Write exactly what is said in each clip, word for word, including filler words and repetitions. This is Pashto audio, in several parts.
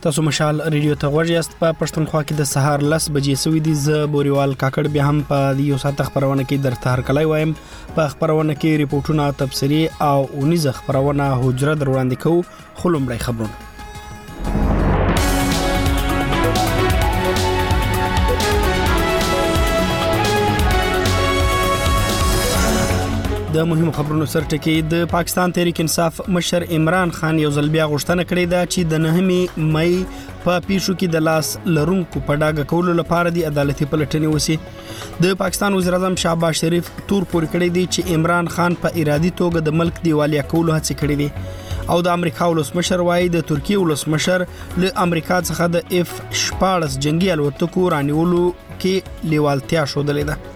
تاسو مشال ریډیو ته غوږ یاست. په پښتونخوا کې د سهار لس بجې سوي دي. زه بوريوال کاکړ بیا هم په یو ساعت خبرونه کې درته هر کله وایم. په خبرونه کې ریپورتونه، تفسیری او اونیزه خبرونه حجره در وړاندې کوو. خلومړی خبرونه. د مهمو خبرونو سرټکی د پاکستان تحریک انصاف مشر عمران خان یو ځل بیا غوښتنه کړې ده چې د نهمې مئی په پیښو کې د لاس لرونکو په ډاګه کولو لپاره د عدالتي پلټنې وسی. د پاکستان وزیر اعظم شهباز شریف تور پورې کړی دی چې عمران خان په ارادي توګه د ملک دیوالیا کولو هڅه کړې دي او د امریکا ولسمشر وايي د ترکیه ولسمشر له امریکا څخه د اف شپاړس جنگي الوتکو رانیولو کې لیوالتیا شودلې ده.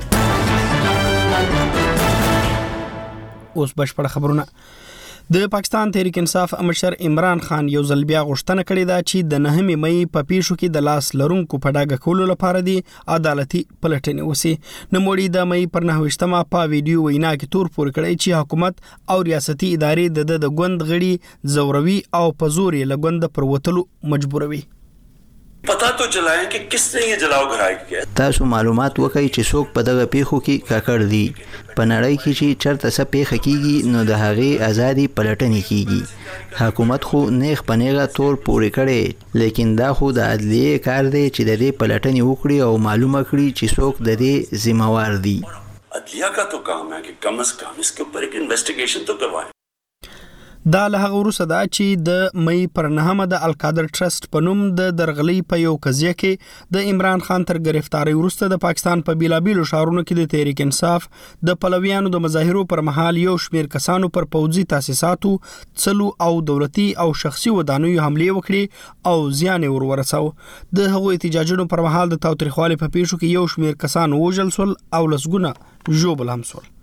اوس بشپړ خبرونه. د پاکستان تحریک انصاف مشر عمران خان یو ځل بیا غوښتنه کړې ده چې د نهمې مئی په پیښو کې د لاس لرونکو په ډاګه کولو لپاره دی عدالتي پلټنې وسی. نوموړي د مئی پر نهویشتمه په ویډیو وینا کې تور پورې کړی چې حکومت او ریاستي ادارې د د غوند غړي زوروي او په زور یې لګوند پر وتلو مجبوروي. پتا تو چلائیں کہ کس نے یہ جلاو گھرائی کیا. تاسو معلومات وکړئ چې څوک په دغه پیښو کې کاکړ دي. په نړۍ کې چې چرته څه پیښه کیږي نو د هغې ازادي پلټنې کیږي. حکومت خو نیغ په نیغه تور پورې کړي، لیکن دا خو د عدلیې کار دی چې د دې پلټنې وکړي او معلومه کړي چې څوک د دې ذمہوار دي. عدلیه کا تو کام ہے کہ کم از کم اس کے اوپر ایک انویسٹیگیشن تو کروائیں. دا له هغه وروسته ده چې د مئی پر نهمه د القادر ټرست په نوم د درغلي په یو قضیه کې د عمران خان تر گرفتاری وروسته د پاکستان په بیلابیلو ښارونو کې د تحریک انصاف د پلویانو د مظاهرو پر مهال یو شمیر کسانو پر پوځي تاسیساتو، څلو او دولتي او شخصي ودانیو حملې وکړي او زیان ور ورساو. د هغو احتجاجونو پر مهال د تاوتریخوالي په پیښو کې یو شمیر کسان وژل سول او لسګونه ژوبل هم سول.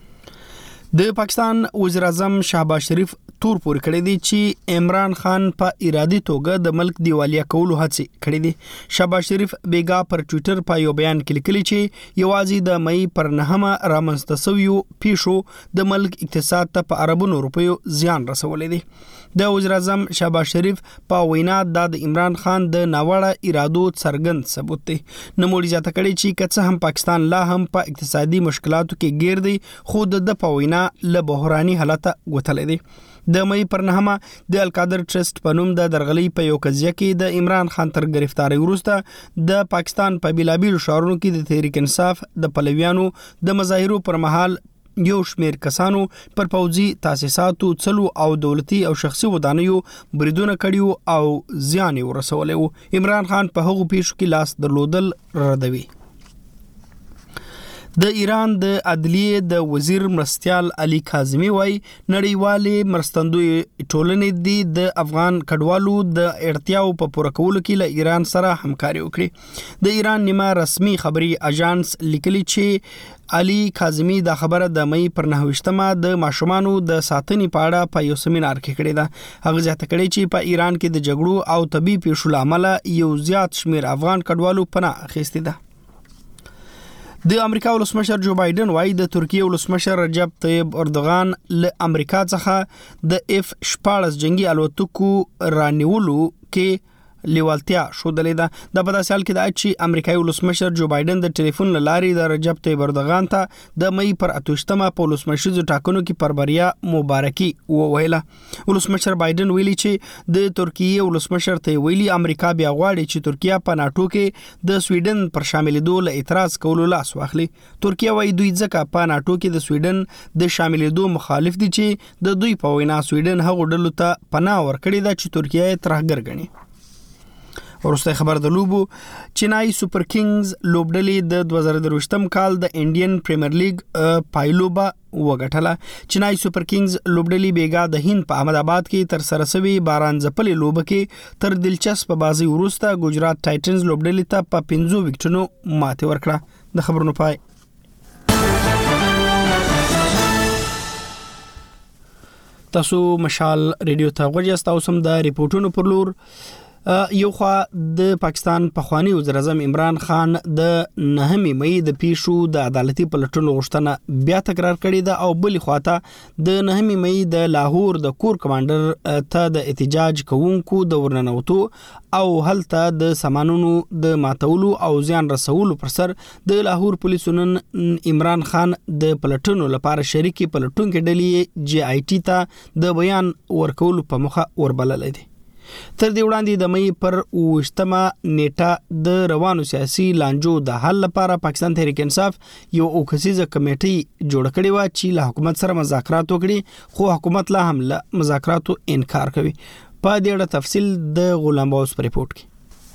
د پاکستان وزیر اعظم شهباز شریف تور پورې کړی دی چې عمران خان په ارادي توګه د ملک دیوالیا کولو هڅه کړې دي. شهباز شریف بیګا پر ټوئیټر په یو بیان کې لیکلي چې یوازې د مئی پر نهمه رامنځته شویو پیښو د ملک اقتصاد ته په اربونو روپیو زیان رسولی دی. د وزیر اعظم شهباز شریف په وینا د عمران خان د ناوړه ارادو څرګند ثبوت دی. نوموړي زیاته کړی چې که څه هم پاکستان لا هم په اقتصادي مشکلاتو کې ګیر دی، خو د په وینا له بحراني حالته غوتلی دی. د مئی پر نهمه د القادر ټرست په نوم د درغلي په یو قضیه کې د عمران خان تر گرفتاری وروسته د پاکستان په بیلابیلو ښارونو کې د تحریک انصاف د پلویانو د مظاهرو پر مهال یو شمیر کسانو پر پوځي تاسیساتو، څلو او دولتي او شخصي ودانیو بریدونه کړیو او زیان یې ورسولی و. عمران خان په هغو پیښو کې لاس درلودل ردوي. د ایران د عدلیې د وزیر مرستیال علي کاظمي وايي نړیوالې مرستندوی ټولنې دي د افغان کډوالو د اړتیاو په پوره کولو کې له ایران سره همکاري وکړي. د ایران نیمه رسمي خبري اژانس لیکلي چې علي کاظمي دا خبره د مئی پر نهویشتمه د ماشومانو د ساتنې په اړه په یو سیمینار کې کړې ده. هغه زیاته کړې چې په ایران کې د جګړو او طبي پیښو له امله یو زیات شمیر افغان کډوالو پناه اخیستې ده. د امریکا ولسمشر جو بایدن وايي د ترکیه ولسمشر رجب طیب اردوغان له امریکا څخه د اف شپاړس جنگي الوتکو رانیولو کې لیوالتیا شودلې ده. د په داسې حال کې ده چې امریکایي ولسمشر جو بایدن د ټلیفون له لارې د رجب طیب اردوغان ته د مئی پر اتوشتمه په ولسمشریزو ټاکنو کې پر بریا مبارکي وویله. ولسمشر بایدن ویلي چې د ترکیه ولسمشر ته ویلي امریکا بیا غواړي چې ترکیه په ناټو کې د سویډن پر شاملېدو له اعتراض کولو لاس واخلي. ترکیه وايي دوی ځکه په ناټو کې د سویډن د شاملېدو مخالف دي چې د دوی په وینا سویډن هغو ډلو ته پناه ورکړې ده چې ترکیه یې ترهګر ګڼي. ورسته خبر د لوبو. چینای سوپر کینګز لوبډلې د دوه زره درویشتم کال د انډین پریمیر لیګ پایلوبه وګټله. چینای سوپر کینګز لوبډلې بیګا د هند په احمد آباد کې تر سره شوی باران ځپلې لوبه کې تر دلچسپ بازي وروسته ګجرات ټایټنز لوبډلې ته په پنځو وکټونو ماتې ورکړه. د خبرونو پای. تاسو مشال ریډیو ته غوږ یاست او سم د ریپورتونو پر لور. یو خوا د پاکستان پخوانی وزیر اعظم عمران خان د نهمې مې د پیښو د عدالتي پلټنو غوښتنه بیا تکرار کړې ده او بل خواته د نهمې مې د لاهور د کور کمانډر ته د احتجاج کوونکو د ورننوتو او هلته د سامانونو د ماتولو او زیان رسولو پر سر د لاهور پولیسو نن عمران خان د پلټنو لپاره شریکي پلټونکو ډلې جی آی ټي ته د بیان ورکولو په مخه وربللې دي. تر دې وړاندې د مې پر اوشتمه نیټه د روانو سیاسي لانجو د حل لپاره پاکستان تحریک انصاف یو اوکسیزه کمیټي جوړ کړې و چې له حکومت سره مذاکرات وکړي خو حکومت لا هم له مذاکراتو انکار کوي. په دې اړه تفصیل د غلام باوس په ریپورت کې.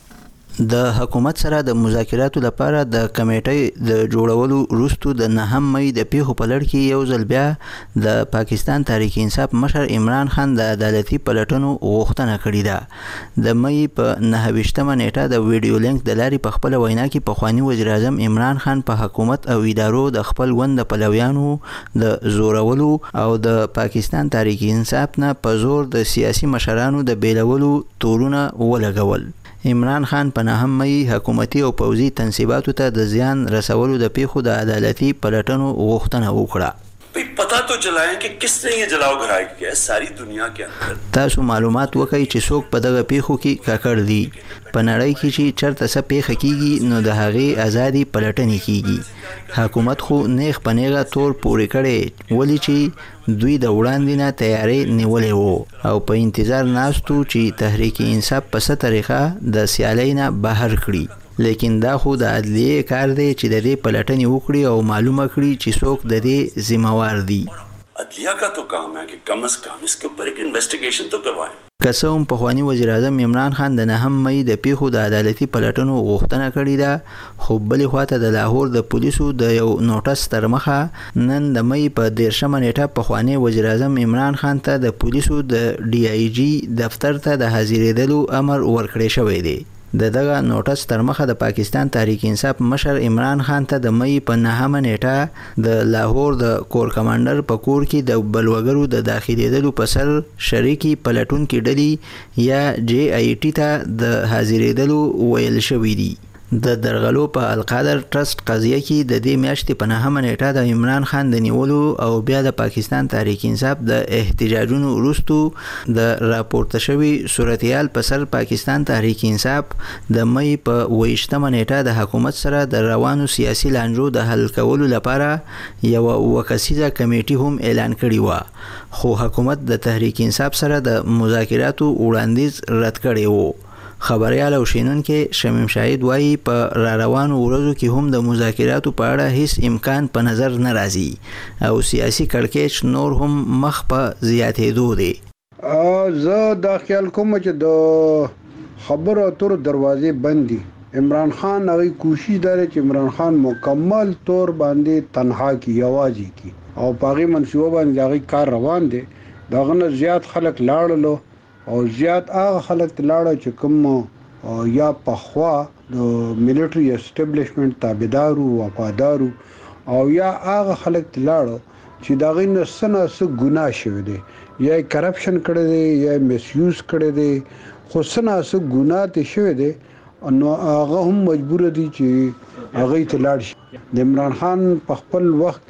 د حکومت سره د مذاکراتو لپاره د کمیټې د جوړولو وروسته د نهم مې د پیښو په لړ کې یو ځل بیا د پاکستان تحریک انصاف مشر عمران خان د عدالتي پلټنو غوښتنه کړې ده. د مې په نهه ویشتمه نیټه د ویډیو لینک د لارې په خپل وینا کې پخوانی وزیر اعظم عمران خان په حکومت او ادارو د خپل وند پلویانو د زورولو او د پاکستان تحریک انصاف نه په زور د سیاسي مشرانو د بیلولو تورونه ولګول. عمران خان په نهم مې حکومتي او پوځي تنصیباتو ته د زیان رسولو د پیښو د عدالتي پلټنو غوښتنه وکړه. पता तो चलाएं कि किसने ये जलाओ घराई किया है सारी दुनिया के अंदर. تاسو معلومات وکړئ چې څوک په دغه پیښو کې کاکړ دي. په نړۍ کې چې چرته څه پیښه کیږي نو د هغې ازادي پلټنې کیږي. حکومت خو نیغ په نیغه تور پورې کړي ولې چې دوی د وړاندې نه تیاری نیولې وو او په انتظار ناستو چې تحریک انصاف په څه طریقه د سیالۍ نه بهر کړي. لیکن دا خو د عدلیه کار دی چې د دې پلټنې وکړي او معلومه کړي چې څوک د دې ذمہوار دي. عدلیه کا تو کام ہے کہ کم از کم اس کے اوپر ایک انویسٹیگیشن تو کروائیں. که هم پخوانی وزیر اعظم عمران خان د نهم مې د پیښو د عدالتي پلټنو غوښتنه کړې ده خو بلې خواته د لاهور د پولیسو د یو نوټس تر مخه نن د مې په دیرشمه نیټه پخوانی وزیر اعظم عمران خان ته د پولیسو د ډي آی جی دفتر ته د حاضرېدلو امر ورکړی شوی دی. د دغه نوټس تر مخه د پاکستان تحریک انصاف مشر عمران خان ته د مې په نهمه نیټه د لاهور د کور کمانډر په کور کې د بلوګرو د داخليدلو په سر شریکي پلټونکو ډلې یا جی آی ټي ته د حاضرېدلو ویل شوی دی. د درغلو په القادر ټرست قضیه کې د دې میاشتې په نهمه نیټه د عمران خان د نیولو او بیا د پاکستان تحریک انصاف د احتجاجونو وروسته د راپورته شوی صورتحال په سر پاکستان تحریک انصاف د مې په اوویشتمه نیټه د حکومت سره د روانو سیاسي لانجو د حل کولو لپاره یو وکسیزه کمیټي هم اعلان کړی و خو حکومت د تحریک انصاف سره د مذاکراتو وړاندیز رد کړی و. خبريال او شینونکو شمیم شاهد وایي په را روانو ورځو کې هم د مذاکراتو په اړه هیڅ امکان په نظر نه راځي او سیاسي کړکېچ نور هم مخ په زیاتېدو دی. زه دا خیال کوم چې د خبرو اترو دروازې بند دي. عمران خان هغه کوشش لري چې عمران خان مکمل طور باندې تنها کی یوازې کی او پاغي منصوبه باندې هغه کار روان دي. داغه نه زیات خلک لاړلو او زیات هغه خلک لاړه چې کوم یا پخوا د ملټری اسټابلیشمنت تابعدارو وفادارو او یا هغه خلک لاړه چې دغه نه سنه سه ګناه شوی دی یا کرپشن کړی دی یا میس یوز کړی دی خو سنه سه ګناه ته شوی دی نو هغه هم مجبور دي چې هغه ته لاړ شي. د عمران خان په خپل وخت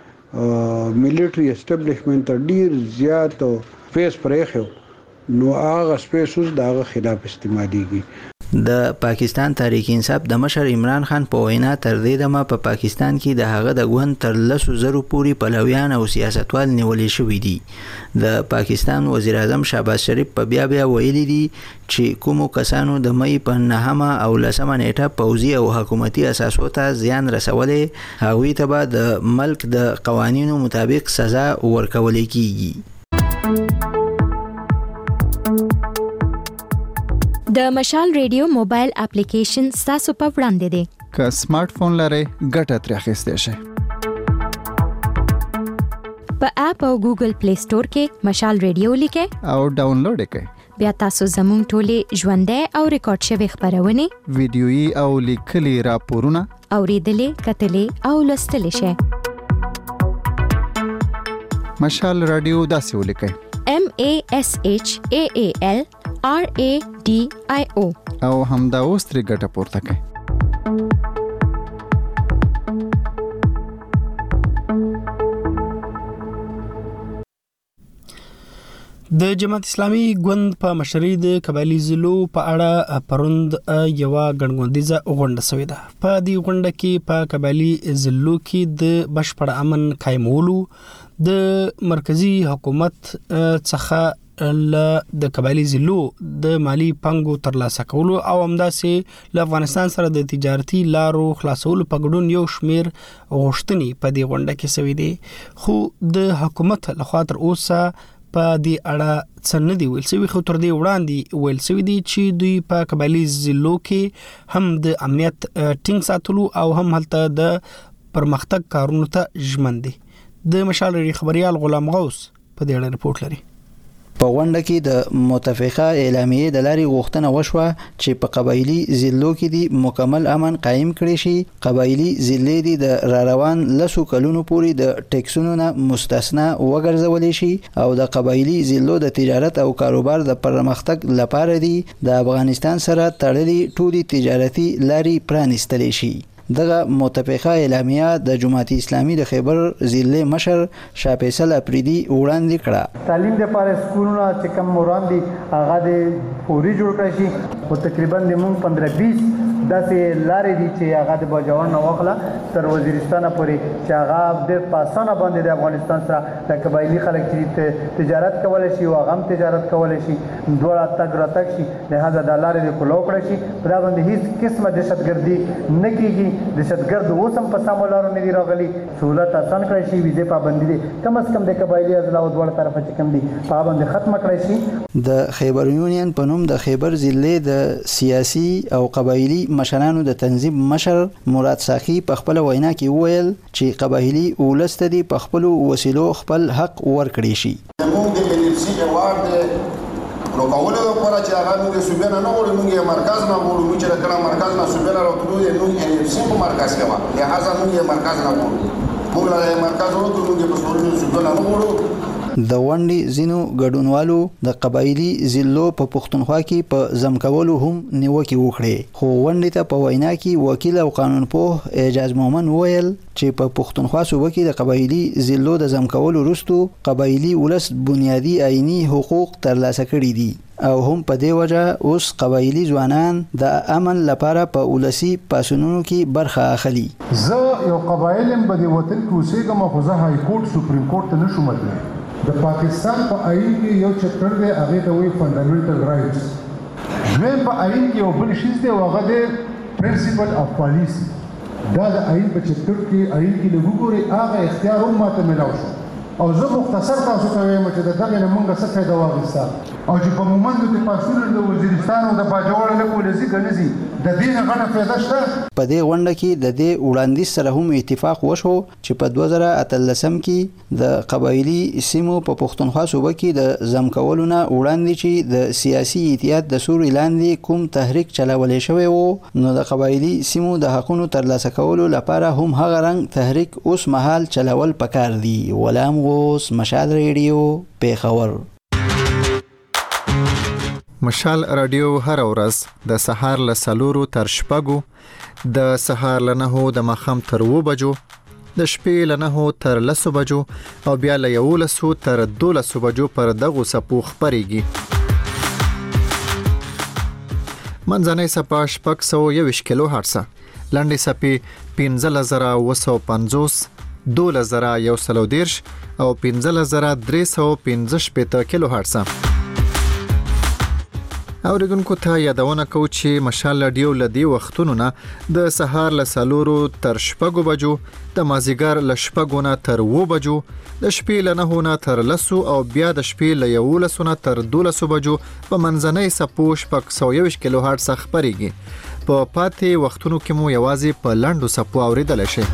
کې ملټری اسټابلیشمنت ډیر زیات فیس پرېخو نو هغه سپیس اوس دغه خلاف استعماليږي. د پاکستان تحریک انصاف د مشر عمران خان په وینا تر دې دمه په پاکستان کې د هغه د ګوند تر لسو زرو پورې پلویان او سیاستوال نیولې شوي دي. د پاکستان وزیر اعظم شهباز شریف په بیا بیا ویلي دي چې کومو کسانو د مې په نهمه او لسمه نیټه پوځي او حکومتي اساسو ته زیان رسولې هغوی ته به د ملک د قوانینو مطابق سزا ورکول کیږي. د مشال ریډیو موبایل اپلیکیشن تاسو په وړاندې دی. که سمارټ فون لرئ ګټه ترې اخیستی شئ. په اپ او ګوګل پلی سٹور کې مشال ریډیو لیکئ او ډاونلوډ یې کړئ. بیا تاسو زموږ ټولې ژوندۍ او ریکارډ شوي خبرونه ویډیويي او لیکلي راپورونه اوریدلې کتلې او لوستلې شئ. مشال رادیو داسې ولیکئ: M A S H A A L آر ای ډي آی او او همدا اوس ترې ګټه پورته کړئ. د جماعت اسلامي ګوند په مشرۍ د قبایلی ضلعو په اړه پروند یو غړغوندیزه غونډه شوې ده. په دې غونډه کې په قبایلی ضلعو کې د بشپړ امن قائمولو د مرکزی حکومت څخه ل د قبایلی ضلعو د مالی پنګو ترلاسه کولو او همداسې له افغانستان سره د تجارتي لارو خلاصولو په ګډون یو شمیر غوښتنې په دې غونډه کې شوې دي. خو د حکومت لخوا تر اوسه په دې اړه څه نه دی ویل شوی. خو تر دې وړاندې ویل شوی دی چې دوی په قبایلی ضلعو کې هم د امنیت ټینګ ساتلو او هم هلته د پرمختګ کارونو ته ژمن دي. د مشال ریډیو خبريال غلام غوث په دې اړه رپورټ لري. په غونډه کې د متفقه اعلامیې د لارې غوښتنه وشوه چې په قبایلی ضلعو کې دی مکمل امن قائم کړي شي. قبایلی ضلع دي د را روان لسو کلونو پورې د ټیکسونو نه مستثنا وګرځول شي او د قبایلی ضلعو د تجارت او کاروبار د پرمختګ لپاره دي د افغانستان سره تړلي ټولي تجارتي لارې پرانیستل شي. دغه متفقه اعلامیه د جماعت اسلامي د خیبر ضلع مشر شاه فیصل اپریدي وړاندې کړه. تعلیم لپاره سکولونه چې کوم وړاندې هغه د فوري جوړ کړی شي او تقریبا د مونږ پندرہ بیس داسې لارې دي چې هغه د باجوړ نه واخله تر وزیرستان پورې چې هغه د پاسانه باندې د افغانستان سره د قبایلی خلک چې تجارت کولای شي او هغه تجارت کولای شي دوړه تګ راتګ شي لہذا د لارې د کولو کړی شي دا باندې هیڅ قسمه دهشتګردي نه کیږي. دهشتګرد اوسم په سمولارو نه دی راغلي. سہولت آسان کړی شي ویزه پابندي دي کم از کم د قبایلی اضلاع دوړ طرفه چې کم دي پابند ختم کړی شي. د خیبر یونین په نوم د خیبر ضلع د سیاسي او قبایلی مشرانو د تنظیم مشر مراد ساخی په خپل وینا کې وویل چې قبایلی اولست دي په خپل وسیلو خپل حق ورکړي شي. موږ د ملي ایوارډ نو کوله لپاره چې هغه موږ صوبې نه وړو موږ مرکز نه وړو موږ چې کله مرکز نه صوبې نه راوړو نو یې سیم په مرکز کې ما لہذا موږ یې مرکز نه وړو موږ له مرکز وړو موږ په صوبې نه وړو. د ونډې زینو ګډونوالو د قبایلی ضلعو په پښتونخوا کې په ځمکولو هم نیوکې وکړې. خو ونډې ته په وینا کې وکیل او قانونپوه اعجاز مومن ویل چې په پښتونخوا صوبه کې د قبایلی ضلعو د ځمکولو وروسته قبایلی ولس بنیادی آئینی حقوق ترلاسه کړي دي او هم په دې وجه اوس قبایلی ځوانان د امن لپاره په ولسی پاسونونو کې برخه اخلي. زه یو قبایلم په دې وطن کې اوسېږم خو زه های کورټ سپریم کورټ ته نشم تللی. د پاکستان په آئین کې یو چپټر دی هغه ته وایي فنډامنټل رائټس. دویم په آئین کې یو بل شیز دی هغه دی پرنسپل اف پالیسي. دا د آئین په چپټر کې آئین کې لږ وګورئ هغه اختیار هم ماته ملاو شو او زه مختصر تاسو ته وایم چې دغه نه مونږ څه فایده واغسته او چې په مومند د پاسونو د وزیرستان او د باجوړ له پولیسي کنيزي د دې نه غنه فایده شته. په دې غونډه کې د دې وړاندیز سره هم اتفاق وشو چې په دوه زره اتلسم کې د قبایلی سیمو په پښتونخوا صوبه کې د ځمکولو نه وړاندې چې د سیاسي اتحاد د سوري لاندې کوم تحریک چلولې شوی وو نو د قبایلی سیمو د حقونو ترلاسه کولو لپاره هم هغه رنګ تحریک اوس مهال چلول پکار دی. غلام غوث، مشال ریډیو، پیښور. مشال رادیو هر ورځ د سهار له سلورو تر شپږو، د سهار له نهو د ماښام تر اوو بجو، د شپې له نهو تر لسو بجو او بیا له یولسو تر دولسو بجو پر دغو څپو خپرېږي. منځنۍ څپه شپږ سوه یوویشت کیلو هرټزه، لنډې څپې پنځلس زره اوه سوه پنځوس، دولس زره یو سل او دېرش او پنځلس زره درې سوه پنځه شپېته کیلو هرټزه. اوریدونکو ته یادونه کوو چې مشال رادیو له دې وختونو نه د سهار له څلورو تر شپږو بجو، د مازدیګر له شپږو نه تر اوو بجو، د شپې له نهو نه تر لسو او بیا د شپې له یولسو نه تر دولسو بجو په منځنۍ څپو شپږ سوه یوویشت کیلو هرټز خپرېږي. په پاتې وختونو کې مو یوازې په لنډو څپو اوریدلی شئ.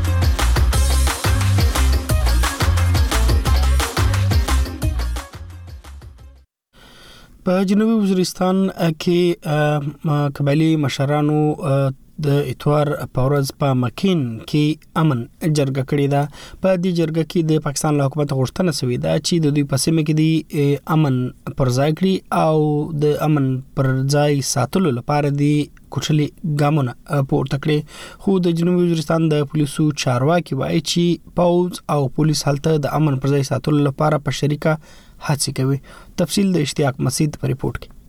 په جنوبي وزیرستان کې قبایلی مشرانو د اتوار په ورځ په مکین کې امن جرګه کړې ده. په دې جرګه کې د پاکستان له حکومت غوښتنه شوې ده چې د دوی په سیمه کې د امن پر ځای کړي او د امن پر ځای ساتلو لپاره د کوټلي ګامونه پورته کړي. خو د جنوبي وزیرستان د پولیسو چارواکي وایي چې پوز او پولیس هلته د امن پر ځای ساتلو لپاره په شریکه هڅې کوي. تفصیل د اشتیاق مسعود په ریپورت کې.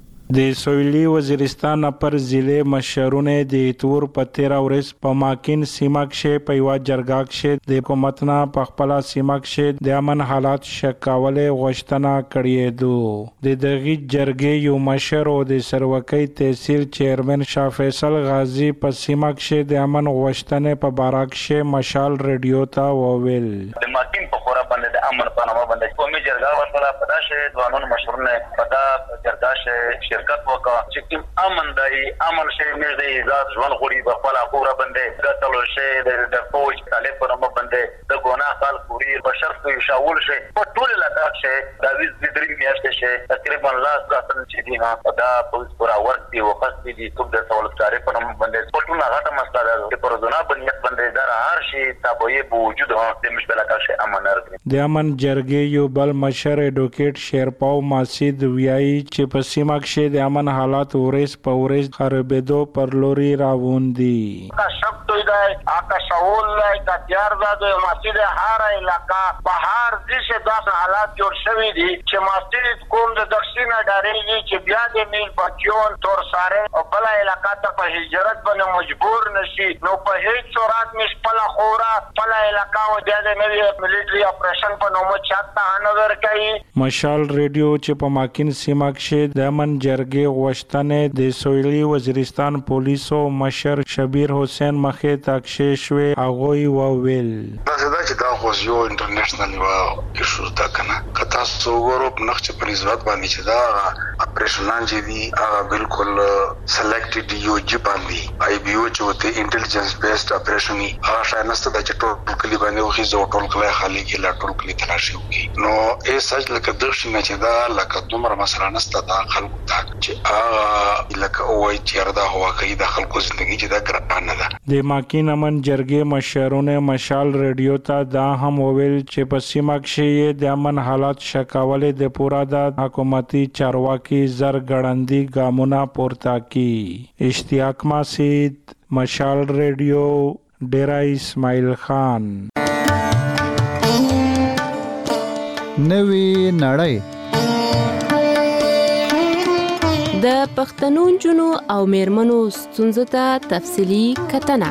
د سویلي وزیرستان پر ضلع مشرونه د تور په تیرا ورځ په ماکین سیمه کې په یو جرګه کې د حکومت نه په خپل سیمه کې د امن حالات شکاولې غوښتنه کړې ده. د دغه جرګې یو مشر او د سروکۍ تحصیل چیرمن شاه فیصل غازی په سیمه کې د امن غوښتنې په باره کې مشال رادیو ته وویل. د ماکین په خورا باندې د امن په نامه باندې قومي جرګه ورسره پداشه ځوانانو مشرونه پدا جرګه شه شرکت وکړه چې کوم امن دی امن شي مې د ځوان غوړي په خپل خورا باندې ګټلو شي د فوج طالب په نامه باندې د ګناه خال پوری بشر په شاول شي په ټول علاقه شي د ویز د درې میاشتې شي تقریبا لاس غاتن چې دی نه دا پولیس پورا ورتي او خاص دي کوم د سوالکاري په نامه باندې په ټول هغه مسله ده چې پر زونه باندې باندې در هر شي تابوي بوجود د مشکل علاقه امن راغلی. د امن جرګې یو بل مشر اډوکیټ شیرپاو ماسید ویایي چې په سیمه کې د امن حالات ورځ په ورځ خرابېدو پر لوري روان دي. کا شب تو دی آکا شاول لای کا تیار ده مسجد هر علاقہ بهر دې داس حالات جوړ شوی دي چې مسجد کوم د دښینه ډارېږي چې بیا د میل بچون تور ساره او بل علاقہ ته په هجرت باندې مجبور نشي نو په هیڅ صورت مش پلا خورا پلا علاقہ و د نوی ملټری اپریشن په نومو چاته انور کوي. مشال رادیو چې په ماکین سیمه کې د امن جرګې غوښتنې د سویلي وزیرستان پولیسو مشر شبیر حسین مخې تاکشې شوې هغه وویل. دا چې دا خو یو انټرنیشنل یو ایشو ده کنه که تاسو وګورئ په نقش په نسبت باندې چې دا اپریشنان چې دي هغه بالکل سلیکټډ یو جی باندې آی بی او چې ته انټيليجنس بیسډ اپریشن هغه شای نسته د چټو کلی باندې او خي زو ټول کلی خالی کې لا ټول کلی تلاشي وکي نو ای سج لکه دښ نه چې دا لکه دومره مسله نسته دا خلکو ته چې هغه لکه وای چې دا هوا کوي د خلکو ژوندۍ چې دا ګرانه ده. د ماکین امن جرګې مشرونه مشال رادیو ته دا هم وویل چې په سیمه کې د امن حالات شکاولې د پورا د حکومتي چارواکي زر ګړندي ګامونه پورته کی. اشتیاق مسعود مشال رادیو ډیرا اسماعیل خان. نوی نړۍ د پښتنو جنو او میرمنو ستونزو ته تفصیلی کتنه.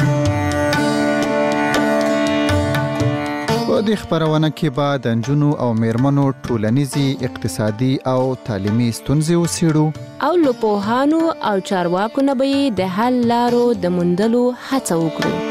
په دې خبرونه کې به د نجونو او میرمنو ټولنیزي اقتصادي او تعلیمي ستونزې وڅېړو او له پوهانو او چارواکو نه به د حل لارو د موندلو هڅه وکړو.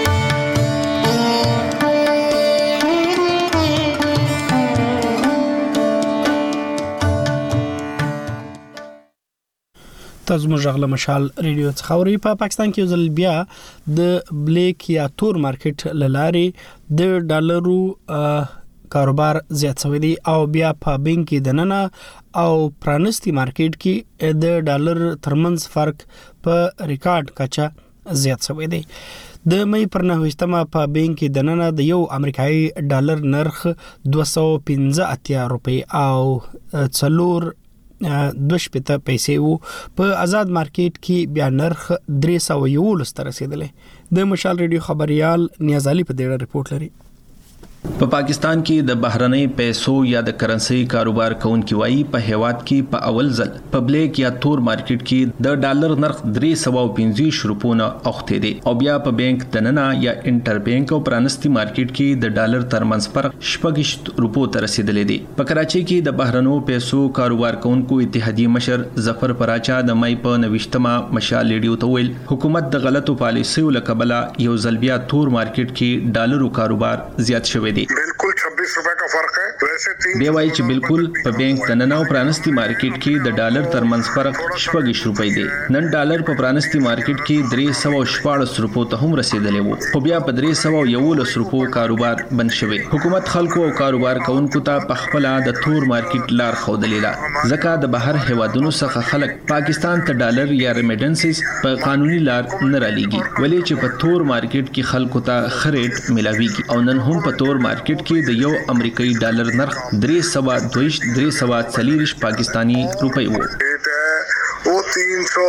تاسو موږ غل مشال ریډیو څخه اوري. په پاکستان کې ځل بیا د بلیک یا تور مارکیټ للاري د ډالرو کاروبار زیات شوی دی او بیا په بانک کې دننه او پرانستی مارکیټ کې د ډالر ترمنځ فرق په ریکارډ کچا زیات شوی دی. د مې پر نهویشتمه په بانک کې دننه د یو امریکایي ډالر نرخ دوه سوه پنځه اتیا روپۍ او څلور دوه شپېته پیسې وو. په آزاد مارکیټ کې بیا نرخ درې سوه یولس ته رسیدلی. د مشال ریډیو خبريال نیاز علي په دې ریپورت لري. په پاکستان کې د بهرنۍ پیسو یا د کرنسي کاروبار کوونکي وایي په هیواد کې په اول ځل په بلیک یا تور مارکیټ کې د ډالر نرخ درې سوه پنځه روپونه اوخته دي او بیا په بانک دننه یا انټر بانک او پرانستی مارکیټ کې د ډالر ترمنځ فرق شپږ روپو ته رسیدلی دی. په کراچي کې د بهرنو پیسو کاروبار کوونکو اتحادیې مشر ظفر پراچا د مې په نوښتمه مشال ریډیو ته ویل حکومت د غلطو پالیسیو لکبله یو ځل بیا تور مارکیټ کې ډالرو کاروبار زیات شوی دی. بالکل छब्बीस रुपए का फर्क है। वैसे तीन دی وایي چې بالکل په بانک تننه او پرانستی مارکیټ کې د ډالر ترمنځ فرق شپږ روپۍ دی. نن ډالر په پرانستی مارکیټ کې درې سوه شپاړس روپو ته هم رسیدلی وو، خو بیا په درې سوه یولس روپو کاروبار بند شوی. حکومت خلکو او کاروبار کوونکو ته په خپله د تور مارکیټ لار ښودلې ده، ځکه د بهر هیوادونو څخه خلک پاکستان ته ډالر یا ریمیډنسز په قانوني لار نه رالیږي، ولې چې په تور مارکیټ کې خلکو ته ښه ریټ ملاویږي. او نن هم په تور مارکیټ کې د یو امریکایي ډالر نرخ درې سوه دویشت درې سوه څلېرویشت پاکستانی روپۍ وو. वो तीन सौ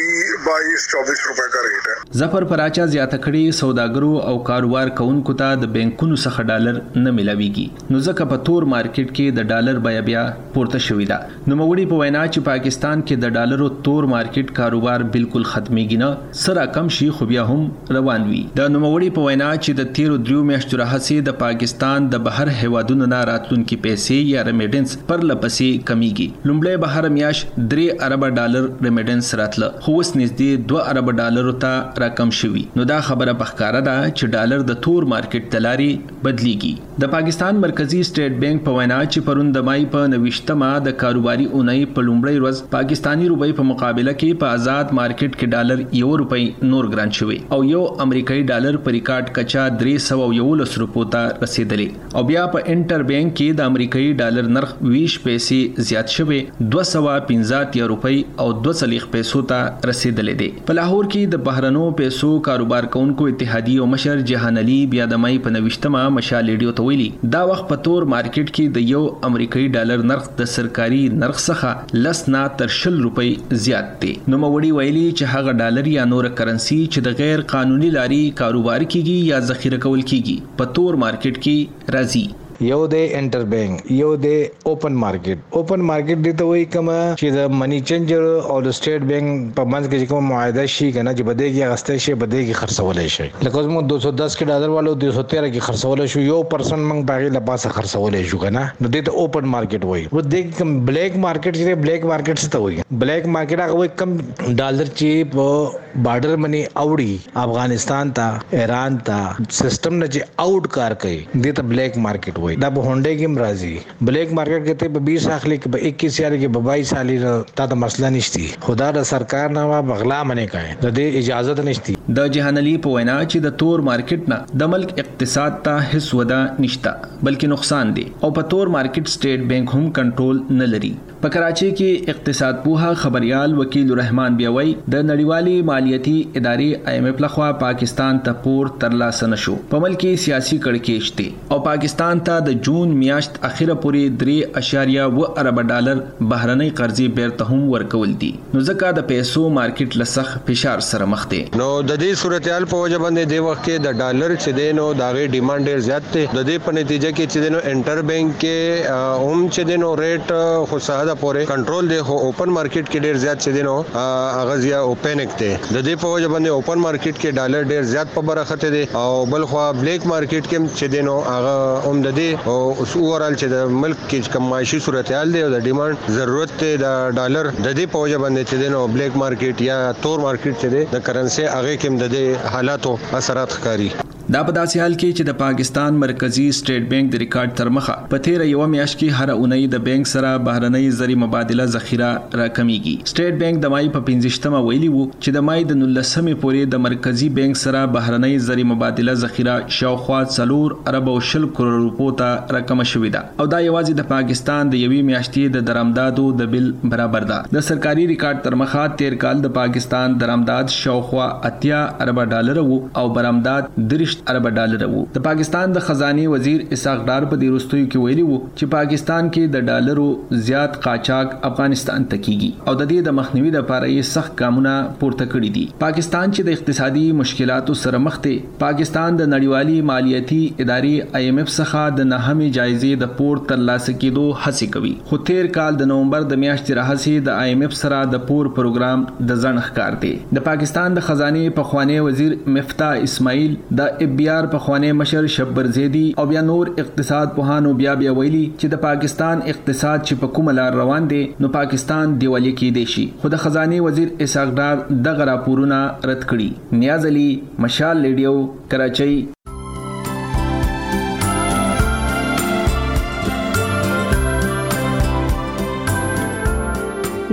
बाईस चौबीस रुपए का रेट है. ظفر پراچا زیاته کړي سوداګرو او کاروبار کوونکو ته د بانکونو څخه ډالر نه ملاويږي، نو ځکه په تور مارکیټ کې د ډالر بیه بیا پورته شوې ده. نو موړي په وینا چې پاکستان کې د ډالرو تور مارکیټ کاروبار بالکل ختميږي نه، سره کم شي خو بیا هم روان وي. د نوموړي په وینا چې د تیرو دریو میاشتو راهیسې د پاکستان د بهر هیوادونو نه راتلونکي پیسې یا ریمیډنس پر لپسې کمیږي. لومړی بهر میاش درې ارب ډالر ریمیډنس راتله، خو اوس نږدې دوه ارب ډالرو ته راکم شوي. نو دا خبره په ښکاره ده چې ډالر د تور مارکیټ د لارې بدلیږي. د پاکستان مرکزی سټیټ بانک په وینا چې پرون د مای په نویشتمه د کاروباري اونۍ په لومړۍ ورځ پاکستانی روپۍ په مقابله کې په آزاد مارکیټ کې ډالر یو روپۍ نور ګران شوی او یو امریکایي ډالر په ریکارډ کچا درې سوه یولس روپو ته رسیدلی. او بیا په انټر بانک کې د امریکایي ډالر نرخ ویش پیسې زیات شوی دوه سوه پنځه اتیا روپۍ او دوه څلوېښت پیسو ته رسیدلی دی. په لاهور کې د بهرنو پیسو کاروبار کوونکو اتحادیې او مشر جهان علي بیا د مای په نویشتمه مشال ریډیو ته ویلي دا وخت په تور مارکیټ کې د یو امریکایي ډالر نرخ د سرکاري نرخ څخه لس نه تر شل روپۍ زیات دی. نو موړي ویلي چې هغه ډالر یا نور کرنسي چې د غیر قانوني لاري کاروبار کیږي یا ذخیره کول کیږي په تور مارکیټ کې راځي. یو د انټر بانک، یو د اوپن مارکیټ. اوپن مارکیټ دی ته وایي کوم چې د منی چینجر او د سټیټ بانک په منځ کې کوم معاهده شي کنه چې بده کې اغستې شي بده کې خرڅولای شي. لکه زموږ دو سو دس کې ډالر والو دو سو تیرہ کې خرڅولای شو، یو پرسن موږ باغې له پاسه خرڅولای شو کنه، نو دې ته اوپن مارکیټ وایي. و دې کوم بلیک مارکیټ چې بلیک مارکیټ څه ته وایي؟ بلیک مارکیټ هغه وایي کوم ډالر چې په بارډر باندې اوړي افغانستان ته ایران ته سیستم نه چې آوټ کار کوي، دې ته بلیک مارکیټ وایي. دا په هونډې کې مرضی بلیک مارکیټ کې ته په بیس اخلي کې په اکیس یاري کې په بائیس سالي تا ته مسله نشتی، خدا د سرکار نه بغلا منې کوي، د دې اجازه نشتی. د جهان علي په وینا چې د تور مارکیټ نه د ملک اقتصاد ته هیڅ وده نشته بلکې نقصان دی او په تور مارکیټ سټیټ بانک هم کنټرول نه لري. په کراچي کې اقتصاد پوها خبريال وکیل رحمان بیاوي د نړیوالي مالیاتي ادارې آی ایم ایف لخوا پاکستان ته پور ترلاسه نشو، په ملک سیاسي کړکېچ دی او پاکستان ته د جون میاشت اخیره پورې درې اشاریه و ارب ډالر بهرنۍ قرضې بیرته هم ورکول دي، نو ځکه د پیسو مارکیټ لسخ فشار سره مخ دی. نو د دې صورتحال په وجه باندې د وخت کې د ډالر چې دی نو د هغې ډیمانډ ډېر زیات دی. د دې په نتیجه کې چې دی نو انټر بانک کې هم چې دی نو ریټ خو څه حده پورې کنټرول دی، خو اوپن مارکیټ کې ډېر زیات چې دی نو هغه زیا اوپنک دی. د دې په وجه باندې اوپن مارکیټ کې ډالر ډېر زیات په برخه دی او بل خو بلیک مارکیټ کې چې دی نو هغه هم د دې اوورال چې د ملک کې کوم معاشي صورتحال دی او د ډیمانډ ضرورت دی د ډالر د دې په وجه باندې چې دی نو بلیک مارکیټ یا تور مارکیټ چې دی د کرنسي هغه کې د دې حالاتو اثرات ښکاري. دا په داسې حال کې چې د پاکستان مرکزی سټیټ بانک د ریکارډ تر مخه په تیره یو میاشت کې هر اونۍ د بانک سره بهرنۍ زری مبادله ذخیره راکمیږي. سټیټ بانک د مای په پنځشتمه ویلي وو چې د مای د نولسمې پورې د مرکزی بانک سره بهرنۍ زری مبادله ذخیره شاوخوا څلور ارب او شل کروڑ روپو ته راکمه شوې ده او دا یوازې د پاکستان د یوې میاشتې د درآمداتو د بل برابر ده. د سرکاري ریکارډ تر مخه تیر کال د پاکستان درآمدات شاوخوا اتیا ارب ډالر وو او برآمدات درش ارب ډالر وو. د پاکستان د خزانه وزیر اسحاق ډار په دې وروستیو کې ویلي وو چې پاکستان کې د ډالرو زیات قاچاق افغانستان ته کیږي او د دې د مخنیوي لپاره یې سخت ګامونه پورته کړي دي. پاکستان چې د اقتصادي مشکلاتو سره مخ دی، پاکستان د نړیوالي مالیاتي ادارې آی ایم ایف څخه د نهمې جایزې د پور ترلاسه کېدو هڅه کوي، خو تیر کال د نومبر د میاشتې راهیسې د آی ایم ایف سره د پور پروګرام د ځنډ ښکار دی. د پاکستان د خزانه پخوانی وزیر مفتاح اسماعیل د بیار په خوانه مشر شبر زیدی او بیا نور اقتصاد پوهانو بیا بیا ویلي چې د پاکستان اقتصاد چې په کومه لار روان دی نو پاکستان دیوالیه کېدی شي، خو د خزانه وزیر اسحاق ډار دغه راپورونه رد کړي. نیاز علي، مشال ریډیو، کراچۍ.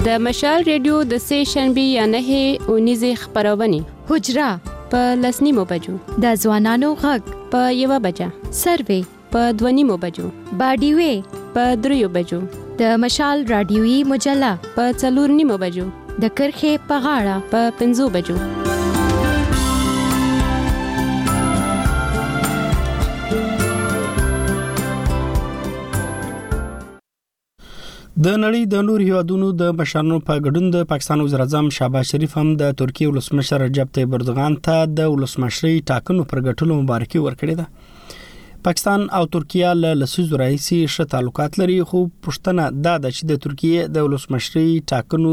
د مشال ریډیو د سه شنبه یا نه اونیزه خبرونه حجرا په لسنیمو بجو د ځوانانو غږ په یو بجه سروي په دونیمو بجو باډیوي په دریو بجو د مشال رادیوي مجله په څلور نیمو بجو د کرخه په غاړه په پنځو بجو د نړۍ د نور هیوادونو د مشرانو په ګډون د پاکستان وزیر اعظم شهباز شریف هم د ترکیه ولسمشر رجب طیب اردوغان ته د ولسمشرۍ ټاکنو پر ګټلو مبارکي ورکړې ده. پاکستان او ترکیه له لسیزو راهیسې ښه تعلقات لري، خو پوښتنه دا ده چې د ترکیه د ولسمشرۍ ټاکنو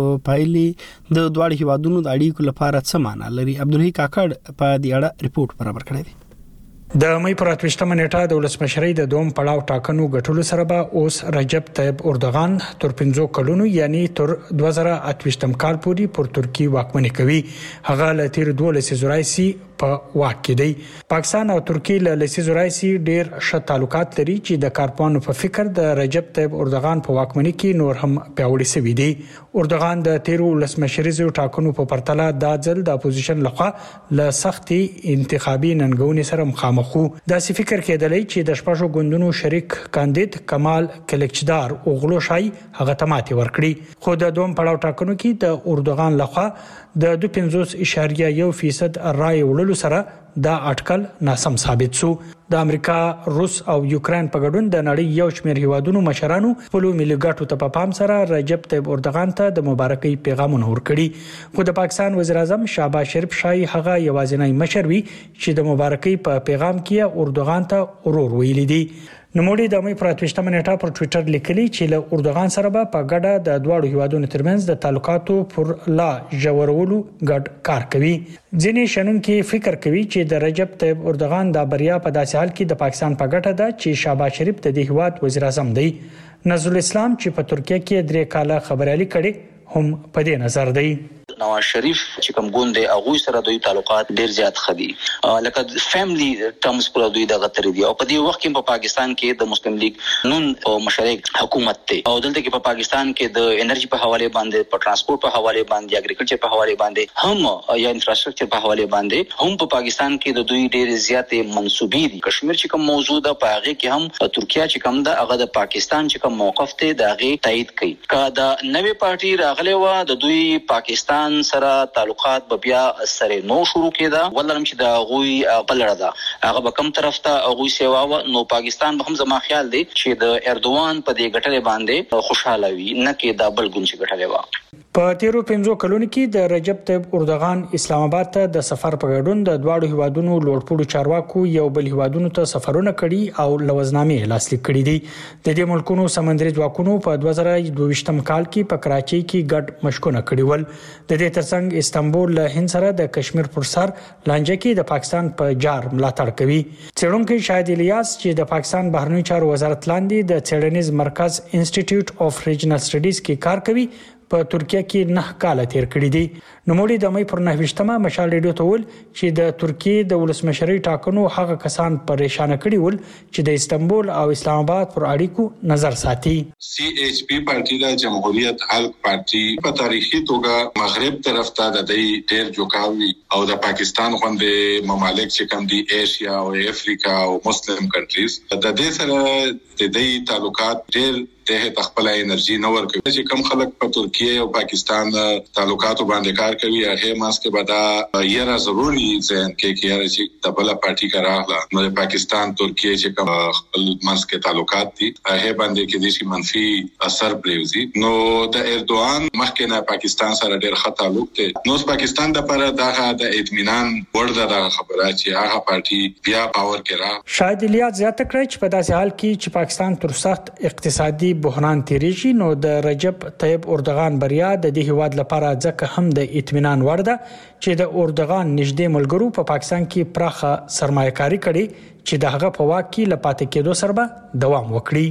پایلې د دواړو هیوادونو د اړیکو لپاره څه معنا لري. عبدالحی کاکړ په دې اړه ریپورت برابر کړی دی. د مې پر اتوشتمه نیټه د ولسمشرۍ د دوم پړاو ټاکنو غټلو سره به اوس رجب طیب اردوغان تر پنځو کلونو یعنی تر دوه زره اتوشتم کال پورې پر ترکی واکمني کوي. هغه له تیر دوه لسیزو راځي په واک کې دی. پاکستان او ترکیه له لسیزو راځي ډېر ښه تعلقات لري چې د کارپانو په فکر د رجب طیب اردوغان په واکمنۍ کې نور هم پیاوړي شوی دی. اردوغان د تیر ولسمشریزو ټاکنو په پرتله د ځل د اپوزیشن لخوا له سختي انتخابي ننګونې سره مخامخ خو داسې فکر کېدلی چې د شپږو ګوندونو شریک کاندید کمال کلکچدار اوغلو شای هغه تماتي ورکړي، خو د دوم پړاو ټاکنو کې د اردوغان لخوا د دوه پنځوس اعشاریه یو فیصد رای وړلو سره دا اټکل ناسم ثابت شو. د امریکا، روس او یوکرين په ګډون د نړۍ یو شمېر هیوادونو مشرانو خپل ملي ګټو ته په پام سره رجب طیب اردوغان ته د مبارکۍ پیغامونه ورکړي، خو د پاکستان وزیر اعظم شهباز شریف شای هغه یوازینی مشر وي چې د مبارکۍ په پیغام کې اردوغان ته ورور ویلي دي. نوموړي د مې پر اتوشتمه نیټه پر ټوئیټر لیکلي چې له اردوغان سره به په ګډه د دواړو هیوادونو ترمنځ د تعلقاتو پر لا ژورولو ګډ کار کوي. ځینې شنونکي فکر کوي چې د رجب طیب اردوغان د بریا په داسې حال کې د پاکستان په ګټه ده چې شهباز شریف د دې هیواد وزیر اعظم دی. نزول اسلام چې په ترکیه کې درې کاله خبريالي کړي هم په دې نظر دی. نواز شریف چې کوم ګوند دی هغه سره دوی تعلقات ډیر زیات خدي، لکه فیملی ټرمز پر دوی دغه تر دي، او په دې وخت کې په پاکستان کې د مسلم لیگ نون او مشرک حکومت ته او دلته کې په پاکستان کې د انرژي په حواله باندې، په ترانسپورت په حواله باندې، اګریکلچر په حواله باندې هم یا انفراستراکچر په حواله باندې هم په پاکستان کې د دوی ډیر زیات منسوبي دي. کشمیر چې کوم موضوع ده په هغه کې هم ترکیه چې کوم ده هغه د پاکستان چې کوم موقف ته د هغه تایید کوي. کا د نوې پارټي راغله و د دوی پاکستان سره تعلقات به بیا سره نو شروع کېده، ولرم چې د غوي بلړه ده هغه به کوم طرف ته غوي سیوا و نو پاکستان به هم زما خیال دی چې د اردوان په دې ګټلې باندې خوشاله وي، نه کې د بل ګون چې ګټلې و. په تیرو پنځو کلونو کې د رجب طیب اردوغان اسلام آباد ته د سفر په ګډون د دواړو هیوادونو لوړپوړو چارواکو یو بل هیوادونو ته سفرونه کړي او لوزنامې لاسلیک کړي دي. د دې ملکونو سمندري ځواکونو په دوه زره دوه ویشتم کال کې په کراچۍ کې ګډ مشکونه کړي ول. د دې ترڅنګ استانبول له هند سره د کشمیر پر سر لانجه کې د پاکستان په جار ملاتړ کوي. څېړونکو شاهد الیاس چې د پاکستان بهرنی چارو وزارت لاندې د څېړنیز مرکز انسټیټیوټ اف ریجنل سټډیز کې کار کوي په ترکیه کې نه کال تیر کړی دي. نوموړي د مې پر نهویشتمه مشال ریډیو ته ول چې د ترکیه د ولسمشرۍ ټاکنو هغه کسان پریشان کړي ول چې د استانبول او اسلام آباد پر اړیکو نظر ساتي. سی ایچ پی پارټي د جمهوریت خلق پارټي په تاریخي توګه مغرب طرف ته د دې ډېر جوړاوي او د پاکستان غونډې ممالک چې کوم دي ایشیا او افریقا او مسلم کنټریز د دې سره د دې تعلقات ډېر ته تخپل انرژي نو ورکوي چې کم خلک په ترکیه او پاکستان تعلقاتو باندې کار کوي. هغه ماسکه بدا یره ضروري ځین کې کې چې د بل پارټي کراغله نو د پاکستان ترکیه چې کوم خپل ماسکه تعلقات دي هغه باندې کې د شي منفي اثر پریوزي. نو د اردوغان مخکې نه پاکستان سره ډېر ښه تعلق دی، نو پاکستان د لپاره دغه د اطمینان ورده د خبره چې هغه پارټي بیا پاور کې را. شاهد الیاس زیاته کړی چې په داسې حال کې چې پاکستان تر سخت اقتصادي بحران تیریږي نو د رجب طیب اردوغان بریا د دې هیواد لپاره ځکه هم د اطمینان وړ ده چې د اردوغان نږدې ملګرو په پاکستان کې پراخه سرمایه‌کاري کړي چې د هغه په واک کې لپاره کېدو سره به دوام وکړي.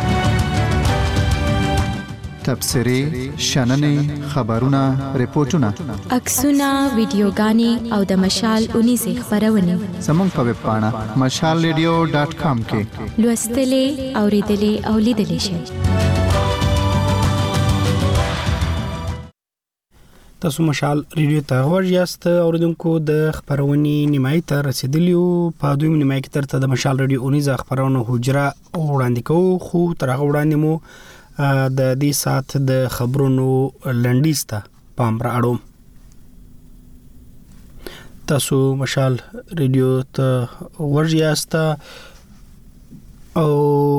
تبصري شننې خبرونه ریپورتونه عکسونه ویډیوګانې او د مشال اونیزه خبرونه زموږ په ویب پاڼه مشال ریډیو ډاټ کام کې لوستلې اوریدلې او لیدلې شئ. تاسو مشال ریډیو ته ورجاست اوریدونکو د خبرونې نیمای ته رسیدلیو په دویم نیمای کې ترته د مشال ریډیو اونیزه خبرونو حجره وړاندې کوو خو تر هغه وړاندې مو د دې سات د خبرونو لنډیز ته پام را اړوم. تاسو مشال ریډیو ته ورجاست او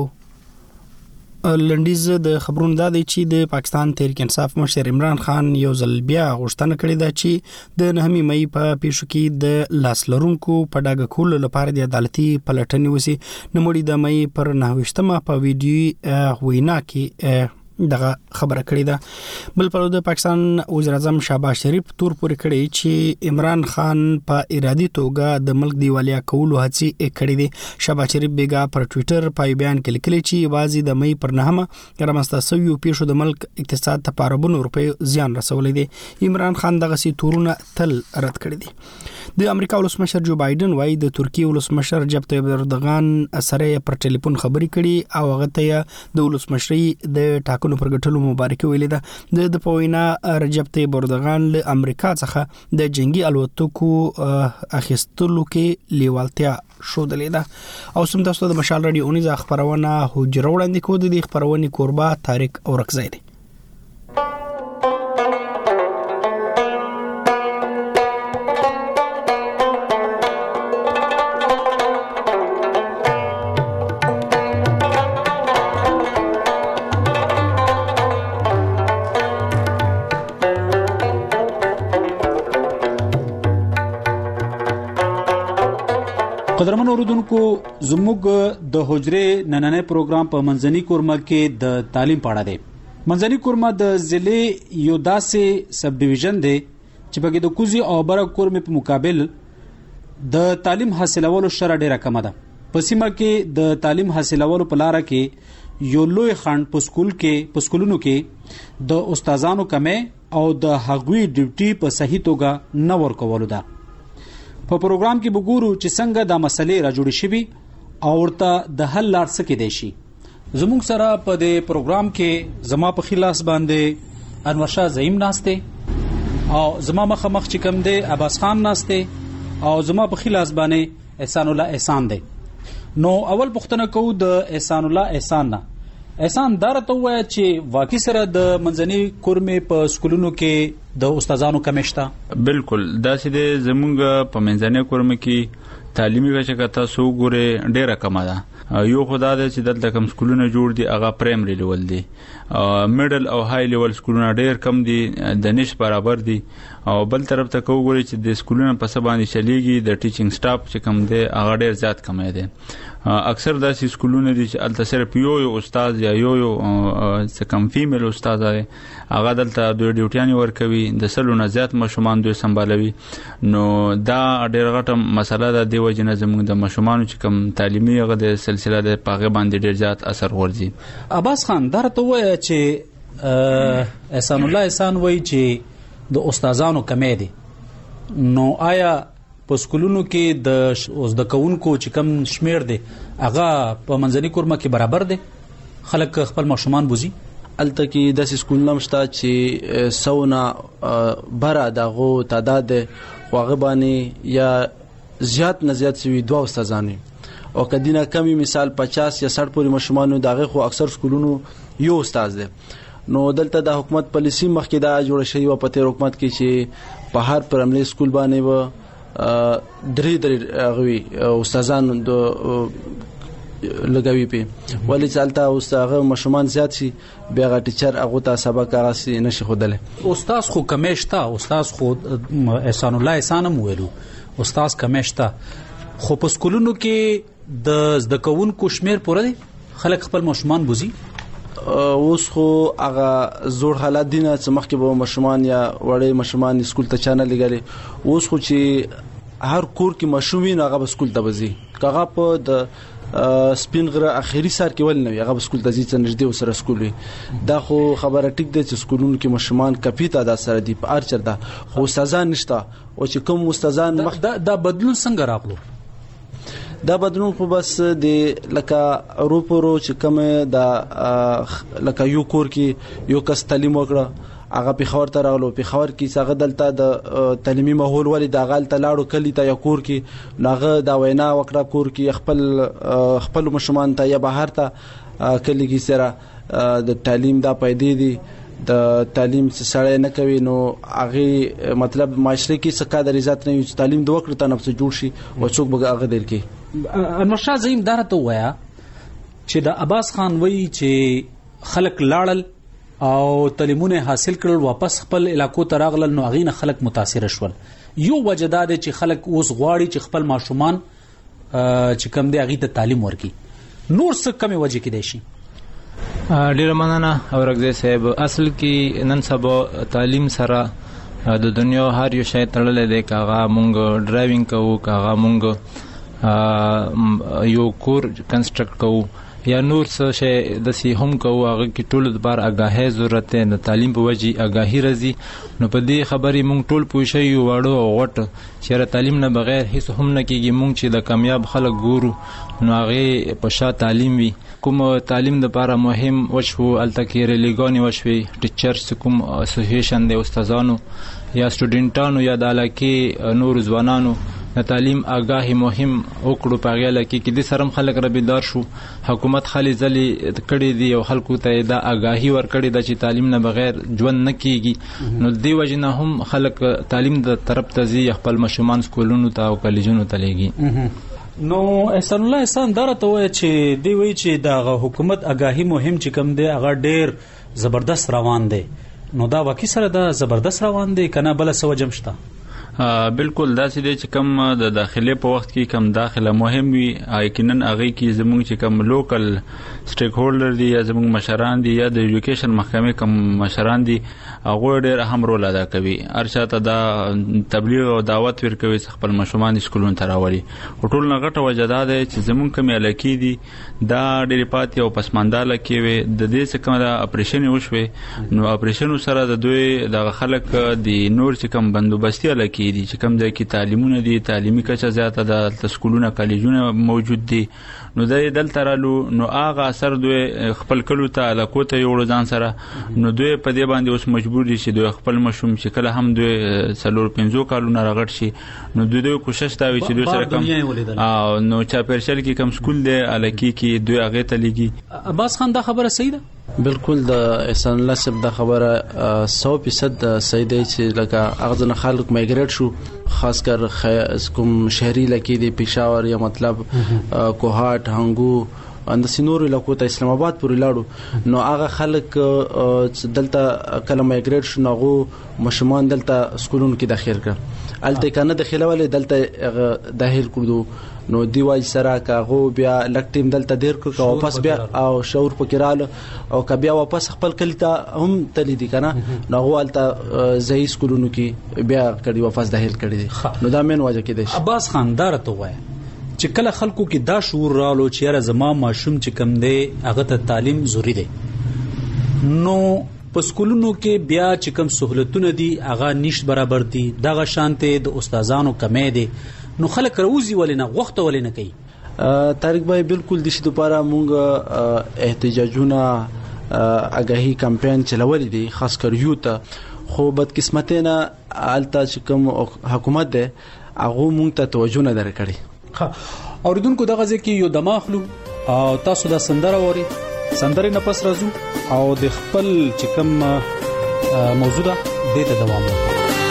لنډیز د خبرونو دا دی چې د پاکستان تحریک انصاف مشر عمران خان یو ځل بیا غوښتنه کړې ده چې د نهمې مې په پیښو کې د لاس لرونکو په ډاګه کولو لپاره د عدالتي پلټنې وسی. نوموړي د مې پر نهویشتمه په ویډیو وینا کې دغه خبره کړې ده. بل پر د پاکستان وزیر اعظم شهباز شریف تور پورې کړی چې عمران خان په ارادي توګه د ملک دیوالیا کولو هڅې کړې دي. شهباز شریف بیګا پر ټوئیټر په بیان کې لیکلي چې بازي د مې پر نهمه رامنځته شویو پیښو د ملک اقتصاد ته په اربونو روپیو زیان رسولی دی. عمران خان دغه سي تورونه تل رد کړی دي. د امریکا ولسمشر جو بایدن وايي د ترکیه ولسمشر رجب طیب اردوغان سره پر ټلیفون خبرې کړي او هغه ته د ولسمشري د ټاکنو پر ګټلو مبارکي ویلې ده. د پوینا رجب طیب اردوغان له امریکا څخه د جنگي الوتکو اخیستلو کې لیوالتیا شودلې ده. او سم تاسو د مشال رادیو اونیزه خبرونه حجره وړاندې کوو. د خبرونې کوربه طارق اورکزی دی. قدرمن اوردونکو زموږ د حجره نننې پروګرام په منځني کورمه کې د تعلیم پاړه دی. منځني کورمه د ضلع یو داسې سب ډیویژن دی چې په کې د کوزي او برګ کورمه په مقابل د تعلیم حاصلولو شرط ډیره کم ده. په سیمه کې د تعلیم حاصلولو په لار کې یو لوی خند په سکول کې په سکولونو کې د استادانو کمه او د هغوی ډیوټي په صحیح توګه نه ورکولو ده. په پروګرام کې وګورو چې څنګه دا مسلې را جوړې شوي او ورته د حل لار څه کې دی شي. زموږ سره په دې پروګرام کې زما په خلاص باندې انور شاه زعیم ناشته او زما مخه مخ چې کم دی عباس خان ناشته او زما په خلاص باندې احسان الله احسان دی. نو اول پوښتنه کوو د احسان الله احسان نه. احسان دار ته وایي چې واقعي سره د منځني کورمه په سکولونو کې د استادانو کمشته. بالکل دا چې د زمونږ په منځني کورمه کې تعلیمي کچه تاسو ګوره ډیره کم ده. یو خدای دې چې دلته کوم سکولونه جوړ دي هغه پرایمري لیول دي. میډل او های لیول سکولونه ډیر کم دي د نش برابر دي. او بل طرف ته کوګوري چې د سکولونو په سبا باندې چلیږي د ټیچینګ سټاف چې کم دی هغه ډیر زیات کم دی. اکثر داسې سکولونه دي چې الته صرف یو یو استاد یا یو یو څه کم فیمیل استاد دی هغه دلته دوی ډیوټیانې ورکوي د سلو نه زیات ماشومان دوی سمبالوي. نو دا ډیر غټه مسله ده. دی وجنه زموږ د ماشومان چې کم تعلیمي هغه د سلسله د پاغه باندې ډیر زیات اثر ورځي. عباس خان درته وایي چې احسان الله احسان وایي چې د استادانو کمی دي. نو آیا په سکولونو کې د اوس د کونکو چې کم شمیر دي هغه په منځني کورمه کې برابر دي؟ خلک خپل ماشومان بوزي؟ الته کې د سکولونو مشته چې سونه بره دغه تعداد واغه باندې یا زیات نه زیات سوي دوه استادانه او کدینه کمی مثال پچاس یا ساठ پورې ماشومان دغه خو اکثر سکولونو یو استاد دي. نو دلته د حکومت پالیسی مخکې دا جوړ شوی و په تیر حکومت کې چې په هر پرایمري سکول باندې و درې درې غوي استادان د لګوي په ولې چالتہ استاد مشومان زیات شي بیا غ ټیچر هغه ته سبق راسي نشي خودله. استاد خو کمیشتا استاد خو احسان الله احسان مو ویلو استاد کمیشتا خو په سکولونو کې د زده کوونکو شمیر پوره دي خلک خپل مشومان بوزي. اوس خو هغه زوړ حالات دي نه چې مخکې به مشومان یا وړې مشومان سکول ته چانه لګالي. اوس خو چې هر کور کې مشومین هغه به سکول ته وځي. کغه په د سپین غره اخیری سر کې ول نه هغه سکول ته ځي چې نږدې وسره سکول وي. دا خو خبره ټیک ده چې سکولونو کې مشومان کفي تعداد سره دي په ارچر ده خو استادان نشته او چې کوم استادان مخ دا بدلون څنګه راغلو؟ دا بدلون خو بس د لکه اروپورو چې کوم د لکه یو کور کې یو کس تعلیم وکړه هغه پیښور ته راغلو پیښور کې څنګه دلته د تعلیمي ماحول ولې د غال ته لاړو کلی ته یا کور کې ناغه دا وینا وکړه کور کې خپل خپل مشمان ته یا بهر ته کلی کې سره د تعلیم دا پیدې دي د تعلیم سره نه کوي نو هغه مطلب معاشري کې څه قدر عزت نه وي تعلیم د وکړه ته نفس جوړ شي او څوک به هغه درکې انور شاه زیم دارته وایا چې د عباس خان وی چې خلک لاړل او تعلیمونه حاصل کړل واپس خپل علاقو ته راغلل نو غینه خلک متاثر شول یو وجداد چې خلک اوس غواړي چې خپل ماشومان چې کم دی غي ته تعلیم ورکړي نور څه کمی وجه کې دی شي ډیر مننه اورغزي صاحب اصل کې نن سبا تعلیم سره د دنیا هر یو شی تړلې دی کاغه مونږ ډرایوینګ کوو کاغه مونږ یو کور کنسټرکټ کوو یا نور څه شی د سی هم کوو هغه کې ټول د بار آگاهی ضرورت دی د تعلیم په وجه آگاهی راځي نو په دې خبرې مونږ ټول پوښی یو واړو او غټ چې تعلیم نه بغیر هیڅ هم نه کیږي مونږ چې د کامیاب خلک ګورو نو هغه په شا تعلیم وي کوم تعلیم د لپاره مهم وشو التکیر لګونی وشوي ټیچرز کوم اسوسییشن د استادانو یا سټوډنټانو یا د علاقې نور ځوانانو د تعلیم آگاهی مهم وکړو په غیله کې کې د سرم خلک ربیدار شو حکومت خالي ځلې کړي دی او خلکو ته د آگاهی ور کړي د چې تعلیم نه بغیر ژوند نه کیږي نو دی وجنه هم خلک تعلیم د طرف ته زی خپل مشومان سکولونو ته او کالجونو ته لګي نو احسان الله احسان دارته وای چې دی وای چې د حکومت آگاهی مهم چې کم دی هغه ډیر زبردست روان دی نو دا واقعي سره دا زبردست روان دی کنه بل څه وجم شته بالکل دا چې د کم د داخله په وخت کې کم داخله مهم وي یقینا هغه کې زموږ چې کم لوکل سټیک هولډر دي یا زموږ مشران دي یا د ایجوکیشن محکمې کم مشران دي هغه ډېر اهم رول ادا کوي ارشاته دا تبلیغ او دعوت ورکوي خپل مشومان سکولونو ته راوړي او ټول نه غټه وجدا ده چې زموږ کم علاقې دي دا ډېر پاتې او پسمانداله کې وي د دې څخه کوم دا اپریشن وشوي نو اپریشن سره د دوی د خلک د نور چې کم بندوبستي علاقې دي چې کوم ځای کې تعلیمونه دي تعلیمي کچه زیاته ده سکولونه کالجونه موجود دي نو د دلته رالو نو هغه اثر دوی خپل کلو ته علاقو ته یو ځان سره نو دوی په دې باندې اوس مجبور دي چې دوی خپل مشوم چې کله هم دوی څلور پنځو کالونه راغټ شي نو دوی دوی کوشش دا وي چې دوی سره کم او نو چا پرشل کې کم سکول دی علاقې کې دوی هغه ته لګي عباس خان دا خبره صحیح ده بالکل د احسان الله صاحب دا خبره سو فیصد صحیح دی چې لکه اغزن خلک مایګریټ شو خاص کر کوم شهري لکه دی پېښور یا مطلب کوهات هنګو اند سينور علاقو ته اسلام آباد پورې لاړو نو هغه خلک دلته کله مایګریټ شو نو مشمان دلته سکولونو کې داخل کړ الته کنه داخله ولې دلته داخل کړو نو دیوای سره کاغو بیا لکټیم دلته دیر کو واپس بیا او شعور پکراله او ک بیا واپس خپل کلیتا هم تلی دي کنه نو غوالته زئی سکولونو کې بیا کړي واپس داخل کړي دي نو دا مين وجه کې دي عباس خان دارته وای چې کله خلکو کې دا شعور رالو چې یاره زما ماشوم چې کم دی هغه ته تعلیم ضروری دی نو په سکولونو کې بیا چې کم سہولتونه دي هغه نشټ برابر دي دغه شانته د استادانو کمې دي نو خلک روزي ولنه وخت ولنه کوي طارق بھائی بالکل د شي لپاره مونږ احتجاجونه اگاهی کمپاین چلولې دي خاص کر یو ته خو بد قسمتونه الته چې کوم حکومت ده هغه مونږ ته توجه نه درکړي ها اوریدونکو دغه ځکه یو دماغلو او تاسو د سندره ووري سندره نه پس راځو او د خپل چې کوم موضوع ده د ته دوام وکړو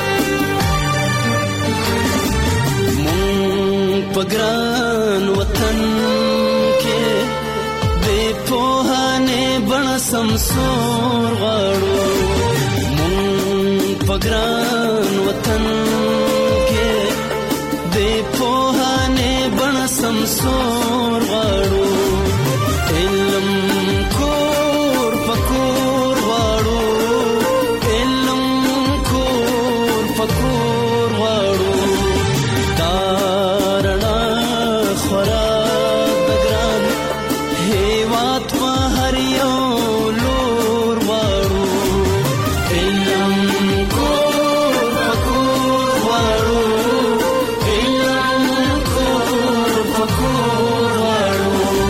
پگران وطن کې بے پوهانه بن سمسور غړو مون پگران وطن کې بے پوهانه بن سمسور غړو علم کور پکور غړو علم کور پکور غړو Cool.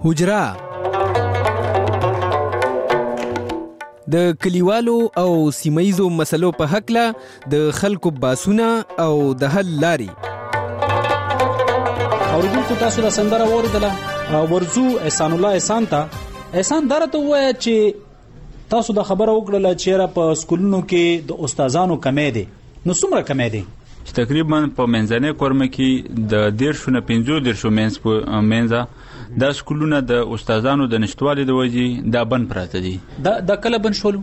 حجره د کلیوالو او سیمایزو مسلو په حق له د خلکو باسونه او د حل لاري. اوریدونکو تاسو را سندره اوریدله ورزو احسان الله احسان ته احسان درته وایي چې تاسو د خبره وکړه چې را په سکولونو کې د استادانو کمی دي. نو څومره کمی دي؟ تقریبا په منځنۍ کورمه کې د دیرشو نه پنځو دیرشو منځ منځه دا سکولونه د استادانو د نشټوالي د وجې دا بند پراته دي. دا د کله بند شولو؟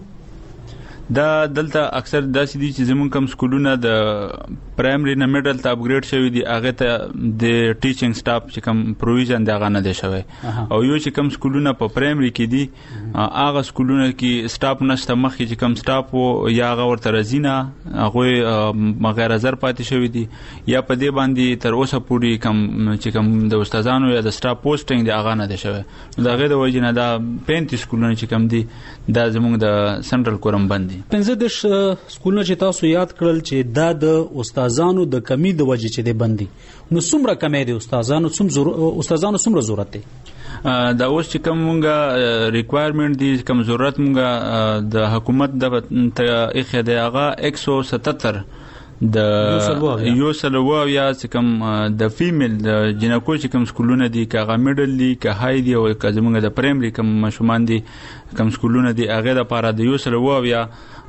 دا دلته اکثر داسې دي چې زمونږ کوم سکولونه د پرایمري نه میډل ته اپګریډ شوي دي هغه ته د ټیچینګ سټاف چې کوم پروویژن دی هغه نه دی شوی او یو چې کوم سکولونه په پرایمري کې دي هغه سکولونه کې سټاف نشته مخکې چې کوم سټاف وو یا هغه ورته راځي نه هغوی غیر حاضر پاتې شوي دي یا په دې باندې تر اوسه پورې کوم چې کوم د استادانو یا د سټاف پوسټینګ دی هغه نه دی شوی. د هغې د وجې نه دا پینتیس سکولونه چې کوم دي دا زموږ د سنټرل کورم بند دي. پنځه دېرش سکولونه چې تاسو یاد کړل چې دا د استادانو د کمی د وجې چې دی بند دي نو څومره کمی دی استادانو څومره استادانو څومره ضرورت دی؟ دا اوس چې کوم مونږه ریکوایرمنټ دي کوم ضرورت مونږه د حکومت د اخیا دی هغه یک سو ستتر د یو سلو یا چې کوم د فیمیل د جنکو چې کوم سکولونه دي که هغه میډل دي که های دي او که زمونږ د پرایمري کوم ماشومان دي کوم سکولونه دي هغې دپاره د یو سلو یا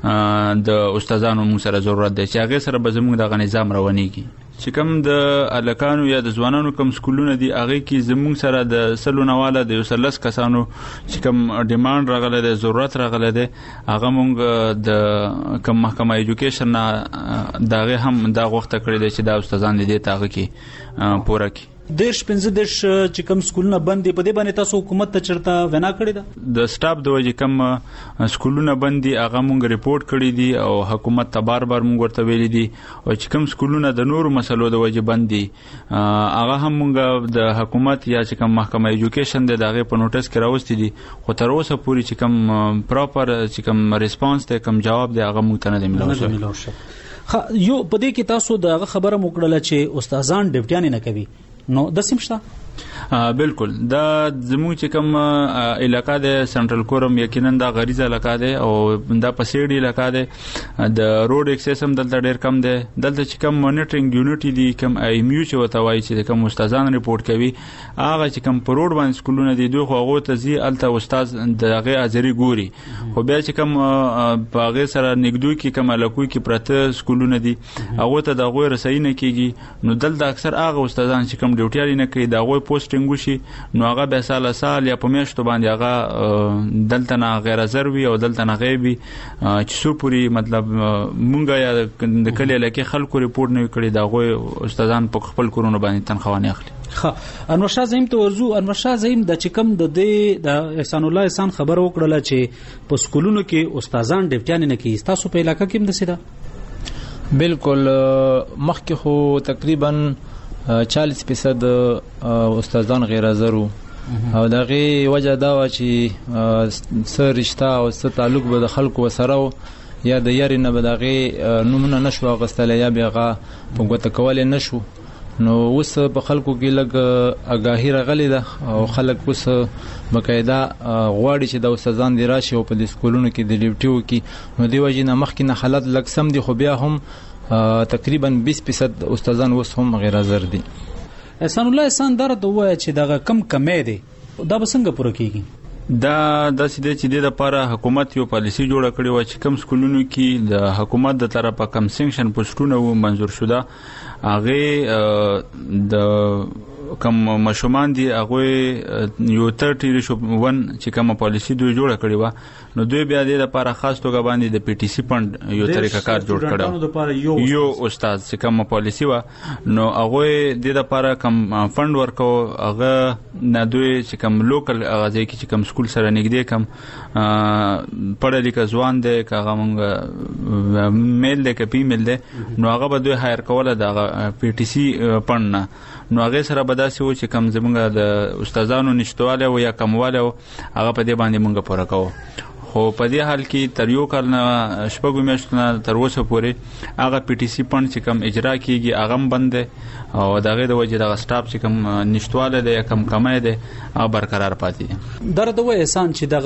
د استادانو مونږ سره ضرورت دی چې هغې سره به زمونږ دغه نظام روانېږي. چې کوم د هلکانو یا د ځوانانو کوم سکولونه دي هغې کې زمونږ سره د سلو نه واله د یو سل لس کسانو چې کوم ډیمانډ راغلی دی ضرورت راغلی دی هغه مونږ د کوم محکمه ایجوکیشن نه د هغې هم دا غوښته کړې دی چې دا استادان دې ته هغه کې پوره کړي. دیرش پنځه دیرش چې کوم سکولونه بند دي په دې باندې تاسو حکومت ته چېرته وینا کړې ده؟ د سټاف د وجې کوم سکولونه بند دي هغه مونږ ریپورټ کړي دي او حکومت ته بار بار مونږ ورته ویلي دي او چې کوم سکولونه د نورو مسلو د وجې بند دي هغه هم مونږ د حکومت یا چې کوم محکمه ایجوکیشن دی د هغې په نوټس کې راوستي دي خو تر اوسه پورې چې کوم پراپر چې کوم ریسپانس دی کوم جواب دی هغه مونږ ته نه دی میلاو شوی. یو په دې کې تاسو د هغه خبره مو کړله چې استادان ډیوټیانې نه کوي نو د سیم شته؟ بالکل دا زموږ چې کوم علاقه د سنټرل کورم یقینا دا غریزه علاقه ده او دا پسېړی علاقه ده د روډ اکسس هم دلته ډیر کم ده. دلته چې کوم مانیټرینګ یونټ دي کوم ایم یو چې وته وایي چې کوم استادان ریپورت کوي هغه چې کوم په روډ باندې سکولونه دي دوی خو هغه ته زی الته استاد دغه ازری ګوري خو بیا چې کوم په هغه سره نګدو کې کوم علاقوي کې پرته سکولونه دي هغه ته دغه رسۍ نه کیږي نو دلته اکثر هغه استادان چې کوم ډیوټي نه کوي دغه پوسټ وشي نو هغه به سال سال یا په میاشتو باندې هغه دلته نه غیر حاضر وي او دلته نه غیبي چې سو پوری مطلب مونږه یا د کلی لکه خلکو ریپورت نه کړي دا غوي استادان په خپل کورونه باندې تنخوانه اخلي. ها انور شاه زعیم ته ورزو. انور شاه زعیم د چکم د دې د احسان الله احسان خبر وکړه چې په سکولونو کې استادان ډیوټیان نه کوي تاسو په علاقې کې هم دسیدا؟ بالکل مخکې خو تقریبا چالیس فیصد استادان غیر حاضر وو او دغه وجه دا و چې سر رشتہ او سر تعلق به د خلکو وسره یا د یاري نه به دغه نمونه نشو غستل یا بیغه په ګوت کول نشو نو اوس په خلکو کې لګ اگاهی راغلی ده او خلک اوس بقاعده غواړي چې د استادان دی راشي او په د سکولونو کې د ډیوټیو کې نو دی وجه نه مخکې نه حالت لګ سم دي خو بیا هم تقریبا بیس فیصد استادان اوس هم غیر حاضر دي. احسان الله احسان درته وایي چې دغه کم کمی دی دا به څنګه پوره کیږي؟ دا داسې دی چې د لپاره حکومت یو پالیسی جوړه کړې و چې کم سکولونو کې د حکومت د طرفه کم سنکشن پوسټونه و منظور شوه هغه د کم مشومان دي هغه یو تیس ون چې کوم پالیسی دوی جوړه کړې و نو دوی بیا د لپاره خاص توګه باندې د پی ټی سی فند یو طریقه کار جوړ کړو یو استاد چې کوم پالیسی و نو هغه د لپاره کم فند ورکو هغه نه دوی چې کوم لوکل اغازي کې کوم سکول سره نږدې کم پړه لیکه ځوان دی هغه مونږ میل دی که فیمیل دی نو هغه به دوی هایر کوله د پی ټی سی فند نه نو هغه سره به داسې و چې کم زمونږ د استادانو نشتواله او یا کمواله هغه په دې باندې مونږ پوره کوو خو په دې حال کې تر یو کال نه شپږ میاشتو نه تر اوسه پورې هغه پی ټي سی فند چې کوم اجرا کیږي هغه بند دی او دغه د وجې دغه سټاف چې کوم نشټواله دی کم کمای دی هغه برقرار پاتې دی. درد و احسان چې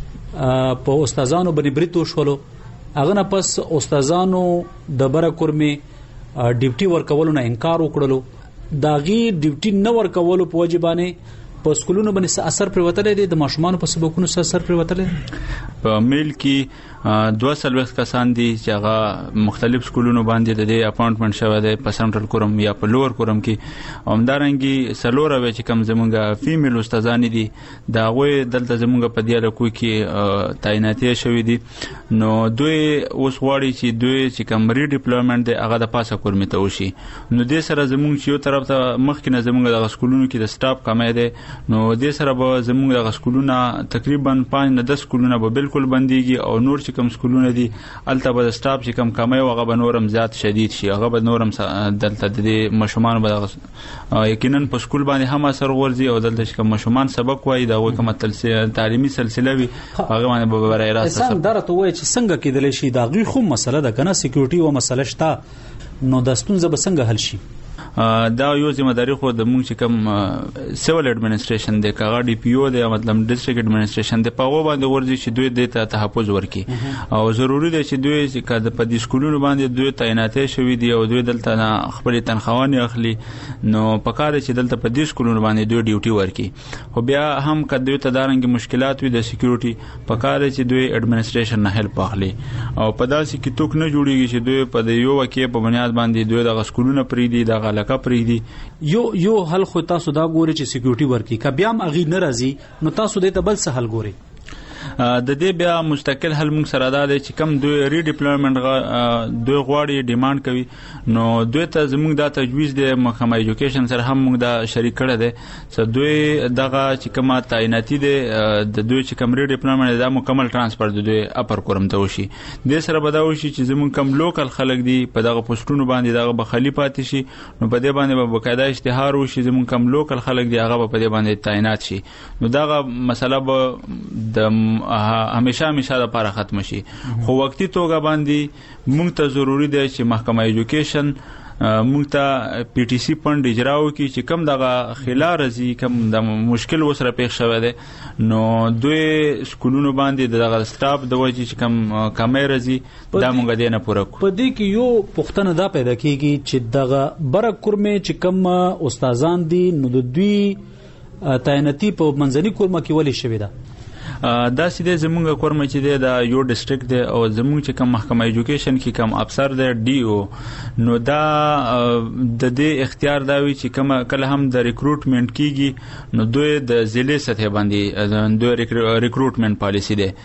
دغه په استادانو باندې بریتو شولو هغه نه پس استادانو د بره کورمي ډیوټي ورکولو نه انکار وکړلو. داغي ډیوټي نه ورکولو په وجه باندې په سکولونو باندې اثر پروتل دي د ماشومان په سبقونو سره اثر پروتل دي. په میل کې دوه سلويخ کسان دي چې هغه مختلف سکولونو باندې د اپاینټمنټ شوه دی په سنټرل کورم یا په لوور کورم کې همدارنګي سلور او چې کم زمونږه فیمیل استادان دي دا غوي دلته زمونږه په دی لکو کې تعیناتي شوی دي نو دوی اوس غواړي چې دوی چې کم ری ډیپلویمنت دی هغه د پاسه کورمې ته وشي. نو دې سره زمونږ چې یو طرف ته مخکې نه زمونږ د سکولونو کې د سټاف کمای دی نو دې سره به زمونږ د سکولونو تقریبا پنځه نه دس سکولونه به بالکل بنديږي او نور چې کم سکولونه دي الته به سټاف چې کم کمای وغه به نورم زیات شدید شي هغه به نورم دلته د مشومان به یقینا په سکول باندې هم اثر ورزي او دلته چې کم مشومان سبق وایي دا وایي کوم تعلیمي سلسله وي هغه باندې به برای راست سم درته وایي چې څنګه کېدلی شي دا غي خو مسله ده کنه سکیورټي او مسله شته نو د ستونزه به څنګه حل شي. دا یو ذمہ داری خو د مونږ چې کوم سیول اډمنسټریشن دی کاغه ډي پی او دی مطلب ډیسټریکټ اډمنسټریشن دی په هغه باندې ورځي چې دوی د تحفظ ورکړي او ضروری دی چې دوی چې کله په دې سکولونو باندې دوی تعیناتي شوی دی او دوی دلته خپل تنخواهونه اخلي نو پکاره چې دلته په دې سکولونو باندې دوی ډیوټي ورکړي خو بیا هم کله دوی ته دارنګ مشکلات وي د سکیورټي پکاره چې دوی اډمنسټریشن نه هیلپ اخلي او په داسې کې توک نه جوړیږي چې دوی په دې یو وکي په بنیاد باندې دوی د سکولونو پری دي د غلکه پری دي یو یو حل خو تاسو دا ګوري چې سکیورټي ورکی ک بیا م اغي ناراضي نو تاسو دې ته بل څه حل ګوري. د دې بیا مستقل حل موږ سره دا دی چې کم دوی ری ډیپلویمنت دوی غواړي ډیماند کوي نو دوی ته زموږ د تجویز د محکمه ایجوکیشن سره هم موږ د شریک کړه دي چې دوی دغه چې کومه تعیناتي دي د دوی چې کم ری ډیپلویمنت د مکمل ترانسفر د دوی اپر کورم ته وشي د سره بداوي شي چې زموږ کم لوکل خلک دي په دغه پوسټونو باندې دغه بخلی پاتې شي نو په دې باندې به بقاعده اشتهار وشي زموږ کم لوکل خلک دي هغه په دې باندې تعینات شي نو دغه مسله به د همیشه همیشه د لپاره ختم شي. خو وختي توګه باندې موږ ته ضروری دی چې محکمه ایجوکیشن موږ ته پی ټي سی فند اجرا وکړي چې کم دغه خلال رزي کم د مشکل وسره پیښ شوی دی نو دوی سکولونو باندې دغه سټاف د وجې چې کم کمای رزي دا موږ دې نه پوره کو. په دې کې یو پښتنه دا پیدا کیږي چې دغه برکور مې چې کم استادان دي نو د دوی تعیناتي په منځني کورمه کې ولې شوی ده دا سیده زمونږ کورمه چې دی دا یو ډیسټریکټ دی او زمونږ چې کوم محکمه ایجوکیشن کې کوم افسر دی ډي او نو دا د دې اختیار دا وی چې کوم کله هم د ریکروټمنټ کیږي نو دوی د ضلع سطح باندې دوی ریکروټمنټ پالیسی دی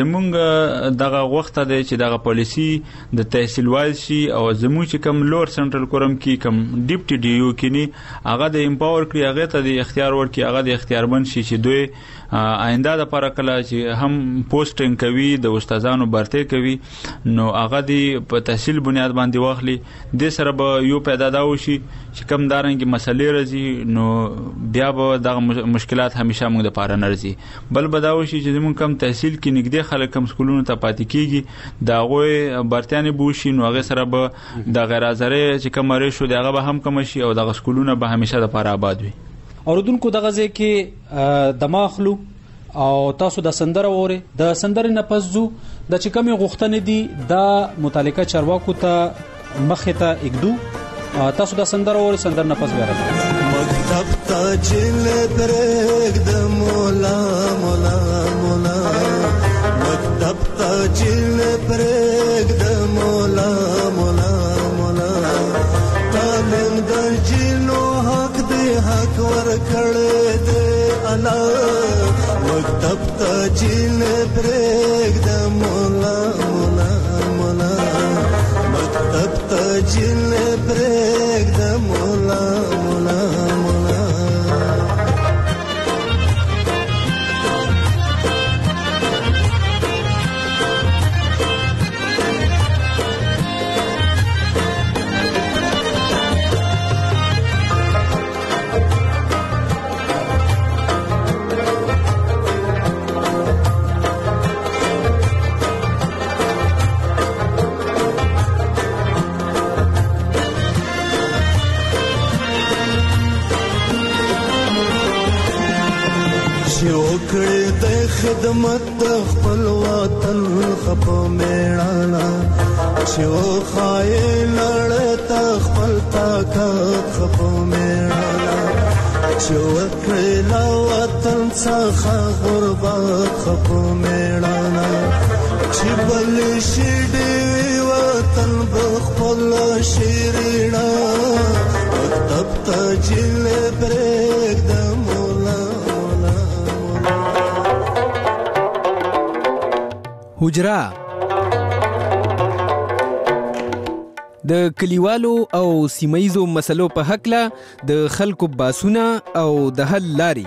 زمونږ دغه وخت دی چې دغه پالیسی د تحصیل وایز شي او زمونږ چې کوم لوړ سنټرل کورم کې کوم ډیپټي ډي او کې هغه د امپاور کړی هغه ته د اختیار ورکړي هغه د اختیار بن شي چې دوی آینده د لپاره کله چې هم پوسټینګ کوي د استادانو برته کوي نو هغه دی په تحصیل بنیاد باندې واخلي د سره به یو پیدا دا وشي چې کم دارنګ مسلې راځي نو بیا به د مشکلات همیشه موږ د لپاره نرځي بل به دا وشي چې موږ کم تحصیل کې نګدې خلک کم سکولونو ته پاتې کیږي دا غوي برتانه بوشي نو هغه سره به د غیر حاضرې چې کوم ریشو دغه به هم کم شي او د سکولونو به همیشه د لپاره آباد وي. اوردونکو دغه ځکه دماغلو او تاسو د سندره وره د سندره نه پزو د چې کمی غوښتنې دي د متعلقه چارواکو ته مخه ته اګدو تاسو د سندره وره سندره نه پز غره مکتب ته چل درګ د مولا مولا مولا مکتب ته چل درګ د مولا مولا مولا تعلیم د جنو حق دی حق ور کړه دې الله مکتب ته چل پرېګ د مولا مولا مولا مکتب ته چل پرېګ د مولا مولا مولا خدمت د خپل وطن خپ میړانا چې خای لړ تا خپل طاقت خپ میړانا چې وکړه وطن څخه غربت خپ میړانا چې بل شي دی وطن بخپل شیرینا مکتب ته جل برګ د مولا حجرا د کلیوالو او سیمایزو مسلو په حق له د خلکو باسونه او د حل لاري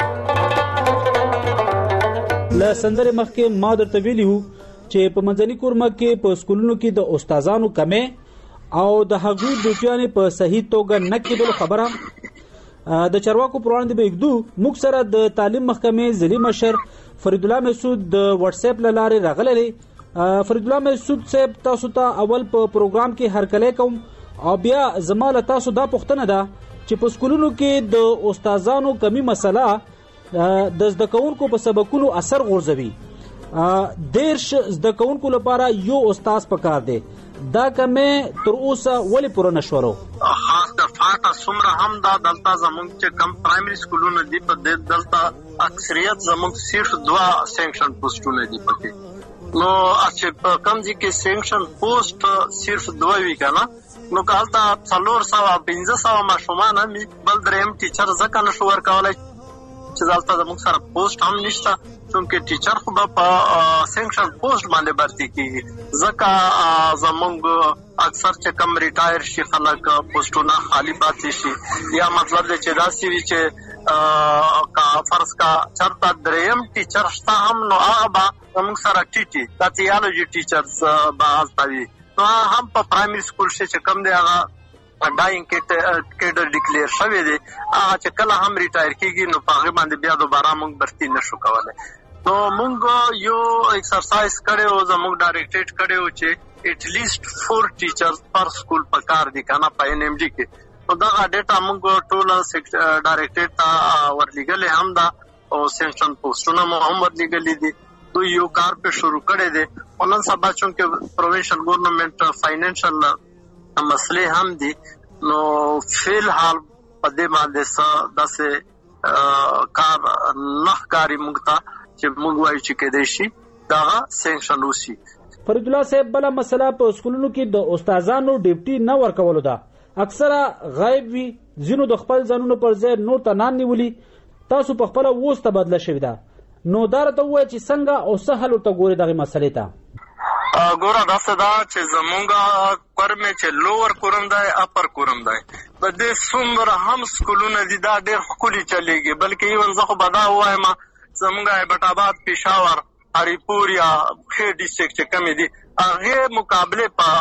له سندره مخکې ما درته ویلی وو چې په منځني کورمه کې په سکولونو کې د استادانو کمې او د هغوی ډیوټیانې په صحیح توګه نه کېدلو خبره د چارواکو پر وړاندې به یږدو. موږ سره د تعلیم محکمې ضلعي مشر فرید الله مسعود د واتس اپ له لارې راغلی. فرید الله مسعود صاحب تاسو ته اول په پروګرام کې هرکلی کوم او بیا زما له تاسو دا پوښتنه ده چې په سکولونو کې د استادانو کمی مسله د زده کوونکو په سبقونو اثر غورځوي. دیرش زده کوونکو لپاره یو استاد پکار دی، دا کمې تر اوسه ولې پوره نشورو؟ خاص د فاټه څومره هم دا دلته زموږ چې کم پرایمري سکولونه دي په دې دلته اکثریت زموږ صرف دوه سینکشن پوسټونه دي پکې. نو چې په کم ځای کې سینکشن پوسټ صرف دوه وي کنه، نو که هلته څلور سوه پنځه سوه ماشومان هم بل دریم ټیچر ځکه نشو ورکولی چې دلته زموږ سره پوسټ هم نشته، چونکې ټیچر خو به په سینکشن پوسټ باندې برتي کېږي. ځکه زموږ اکثر چې کم ریټایر شي خلک پوسټونه خالی پاتې شي، یا مطلب دی چې داسې وي چې کا فرض کا چرته دریم ټیچر شته هم نو هغه به زموږ سره ټیټي دا تیالوجي ټیچرز به هلته وي. نو هم په پرایمري سکول شي چې کم دی هغه ډاینګ کیډر ډیکلیر شوی دی، هغه چې کله هم ریټایر کېږي نو په هغې باندې بیا دوباره موږ برتي نشو کولی. نو موږ یو ایکسرسایز کړی و، زموږ ډایرکټریټ کړی و چې ایټلیسټ فور ټیچرز پر سکول پکار دي که نه په این ایم ډي کې. نو دغه ډیټا موږ ټوله ډایرکټریټ ته ورلیږلې هم ده او سینکشن پوسټونه مو هم ورلیږلي دي. دوی یو کار پې شروع کړی دی او نن سبا چونکې پروینشل ګورنمنټ فاینانشل مسلې هم دي، نو فی الحال په دې باندې څه داسې کار نه ښکاري موږ ته چې موږ وایو چې کېدی شي دغه سینکشن وشي. فرید الله صاحب بله مسله په سکولونو کې د استادانو ډیوټي نه ورکولو ده. اکثره غایب وي، ځینو د خپل ځانونو پر ځای نور ته نان نیولي. تاسو په خپله اوس تبادله شوې ده، نو دا راته ووایه چې څنګه او څه حل ورته ګورې دغې مسلې ته؟ ګوره داسې ده چې زمونږ کورمې چې لوور کورم دی اپر کورم دی، په دې څومره هم سکولونه دي دا ډېر ښکلي چلېږي. بلکې ایون زه خو به دا ووایم زمونږ ایبټ آباد، پېښور، هریپور یا ښې ډسټرکټ چې کمې دي هغې مقابلې په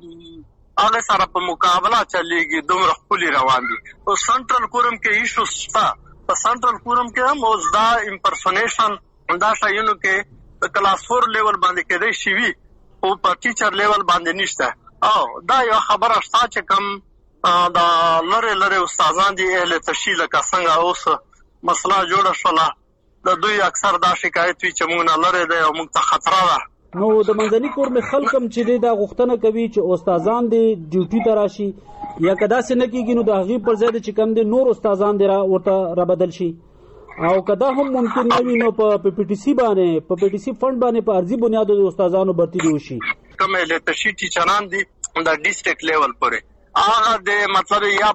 هغې سره په مقابله چلېږي، دومره ښکلي روان دي. او سنټرل کورم کې ایشوز شته، په سنټرل کورم کې هم اوس دا امپرسونیشن دا شیانو کې د کلاس فور لیول باندې کېدی شي وي او په ټیچر لیول باندې نشته. او دا یو خبره شته چې کوم د لرې لرې استادان دي اهل تشي لکه څنګه اوس مسله جوړه شوله، د دوی اکثر دا شکایت وي چې موږ نه لرې دی او موږ ته خطره ده. نو د منځني کورمې خلک هم چې دی دا غوښتنه کوي چې استادان دې ډیوټي ته راشي، یا که داسې نه کېږي نو د هغې پر ځای چې کوم دی نور استادان دې ورته رابدل شي. او که دا هم ممکن نه وي نو په پی ټي سي باندې په پی ټي سي فنډ باندې په ارضي بنیاد د استادانو برتي دي وشي. کوم الټشي ټیچران دي د ډیسټریکټ لیول پورې هغه د مطلب یا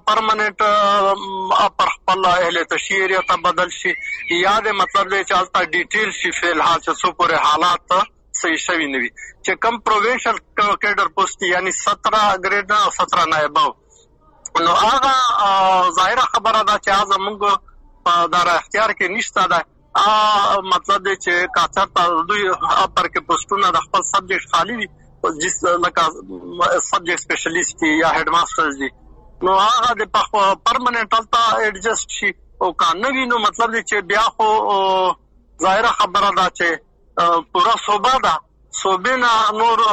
پرمننټ پر خپل الټشي ایریا ته بدل شي، یا د مطلب دی چې هلته ډیټیل شي فی الحال چې څو پورې حالات صحیح شوي نه وي. چې کم پروینشل کیډر پوسټ یعنی ستره ګریډ او ستره نه ابو، نو هغه ظاهره خبره ده چې هغه موږ په داره اختیار کې نشته ده. مطلب دی چې که چېرته دوی اپر کې پوسټونه د خپل سبجیکټ خالي وي جس لکه سبجیکټ سپیشلیست دي یا هیډ ماسټرز دي، نو هغه د پرمننټ هلته ایډجسټ شي. او که نه وي نو مطلب دی چې بیا خو ظاهره خبره ده چې پوره صوبه ده، صوبې نه نور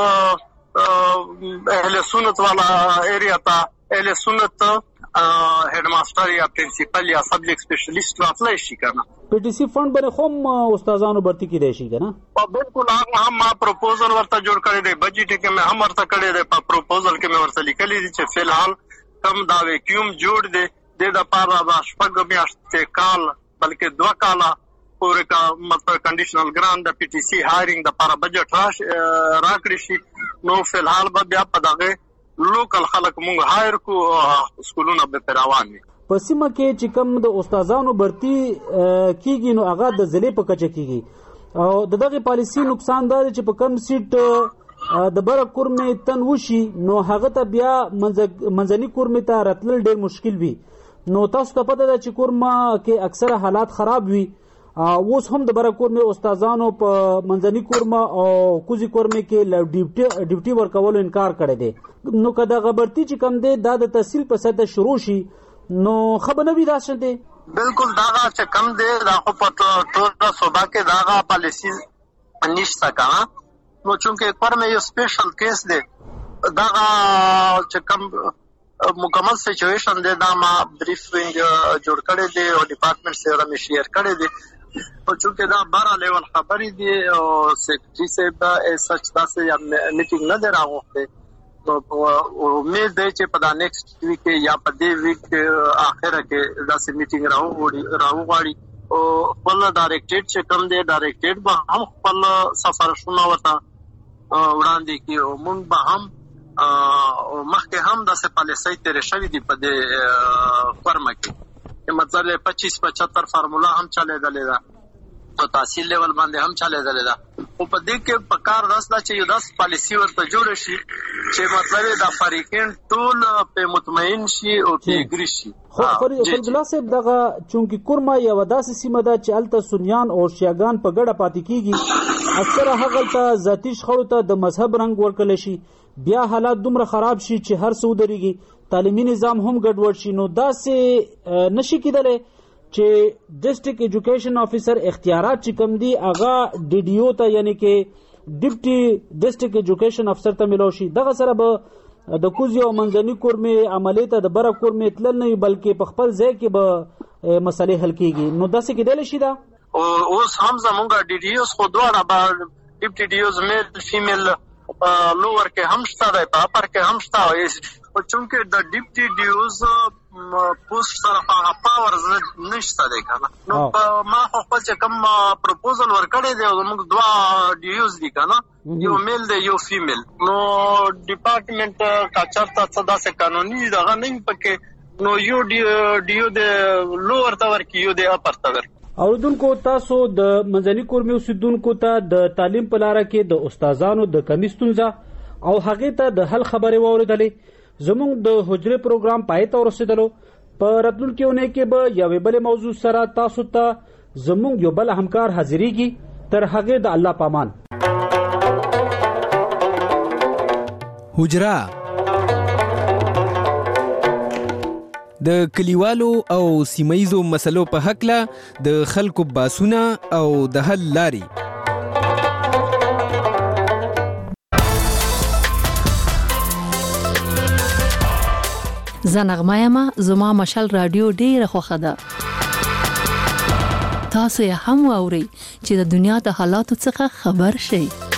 اهل سنت والا ایریا ته اهل سنت هیډ ماسټر یا پرنسپل یا سبجیکټ سپیشلیست راتلی شي که نه. پی ټي سي فند باندې خو استادانو برتی کیدای شي کنه بالکل هغه هم ما پروپوزل ورته جوړ کړی دی بجټ کې مې هم ورته کړی دی په پروپوزل کې مې ورته لیکلی دي چې فلحال کم دا ویکیوم جوړ دی د لپاره د شپږ میاشتې کال بلکې دوه کاله پورې کا مطلب کنډیشنل ګرانټ د پی ټي سي هایرینګ د لپاره بجټ راش راکړي شي نو فلحال به بیا په دغه لوکل خلک مونږ هایر کو سکولونه به روان دي په سیمه کې چې کوم د استادانو برتی کیږي نو هغه د ضلع په کچه کیږي او د دغه پالیسی نقصان دا چې په کم سیټ د بره کورمې تن وشي نو هغه ته بیا منځني کورمې ته راتلل ډیر مشکل وي نو تاسو ته پته ده چې کورمه کې اکثره حالات خراب وي اوس هم د بره کورمې استادانو په منځني کورمه او کوزي کورمې کې ډیوټي ډیوټي ورکولو انکار کړی دی نو که دغه برتی چې کوم دی دا د تحصیل په سطح شروع شي نو خبر وی راشه دي بالکل داغه چې کم دی دا خو په ټول صوبا کې داغه پالیسی نشته کا نو چونکه پر مې یو سپیشل کیس دی داغه چې کم مکمل سچويشن دی دا ما بریفینګ جوړ کړی دی او ډپارټمنټ سره مې شیر کړی دی او چونکه دا بارا لیول خبرې دی او سیکریټری صاحب سچ تاسو یا میټینګ نه دراغوته امید دی چې په دا نیکسټ ویک یا په دې ویک اخره کې دا سې میټینګ راو راوغاړي او خپل ډایریکټریټ چې کوم دی ډایریکټریټ به هم خپل سفارښتونه ورته وړاندې کړي او موږ به هم مخکې هم دا سې پالیسۍ تیرې شوې دي په دې فرمه کې مطلب پچیس پچهتر فارمولا هم چلېدلې ده په تحصیل لیول باندې هم چلېدلې ده او په دې کې په کار داسته چې یو داس پالیسی ورته جوړ شي چې مطلب دا فریقین ټول په مطمئن شي او پیګری شي خو فرید الله صاحب دغه چونکی کورما یو داسې سیمه ده چې الته سنیان او شیعاګان په ګډه پاتې کیږي اکثره هغه ته ذاتی شخړو ته د مذهب رنگ ورکل شي بیا حالات دومره خراب شي چې هر څه ودرېږي تعلیمي نظام هم ګډوډ شي نو داسې نشي کېدلی چې ډسټرکټ ایجوکیشن افیسر اختیارات چې کم دي هغه ډي ډي او ته یعنی کې ډیپټي ډسټرکټ ایجوکیشن افسر ته ملو شي دغه سره به د کوزي او منځني کورمې عملیات د بره کورمې تلل نه بلکې په خپل ځای کې به مسلې حل کیږي نو داسې کېدلی شي دا اوس هم زمونږ ډي ډي اوس خو دواړه به ډیپټي ډي اوز میل فیمیل لوور کې هم شته دی په اپر کې هم شته چونکه د ډیپټي ډي اوز پوسټ سره هغه پاور نشته دی کنه نو ما خو خپل چې کوم پروپوزل ورکړی دی موږ دوا ډیوز دي کنه یو میل دی یو فیمیل نو ډپارټمنټ کا چرته څه داسې قانوني دغه نه پکې نو یو ډیو د لوور تاور کې یو د اپر تاور اوردونکو تاسو د منځني کورمې اوسیدونکو ته د تعلیم په لار کې د استادانو د کمی ستونزه او هغه ته د حل خبرې واوریدلې زموږ د حجره پروګرام پای ته ورسېدلو په راتلونکي اونۍ کې به یوې بلې موضوع سره تاسو ته زموږ یو بل همکار حاضرېږي تر هغې د الله پامان حجره د کلیوالو او سیمایزو مسلو په حقله د خلکو باسونه او د حل لاري زنغمایما زما مشال رادیو ډیره خوخه ده تاسو یې هم واورئ چې د دنیا د حالاتو څخه خبر شئ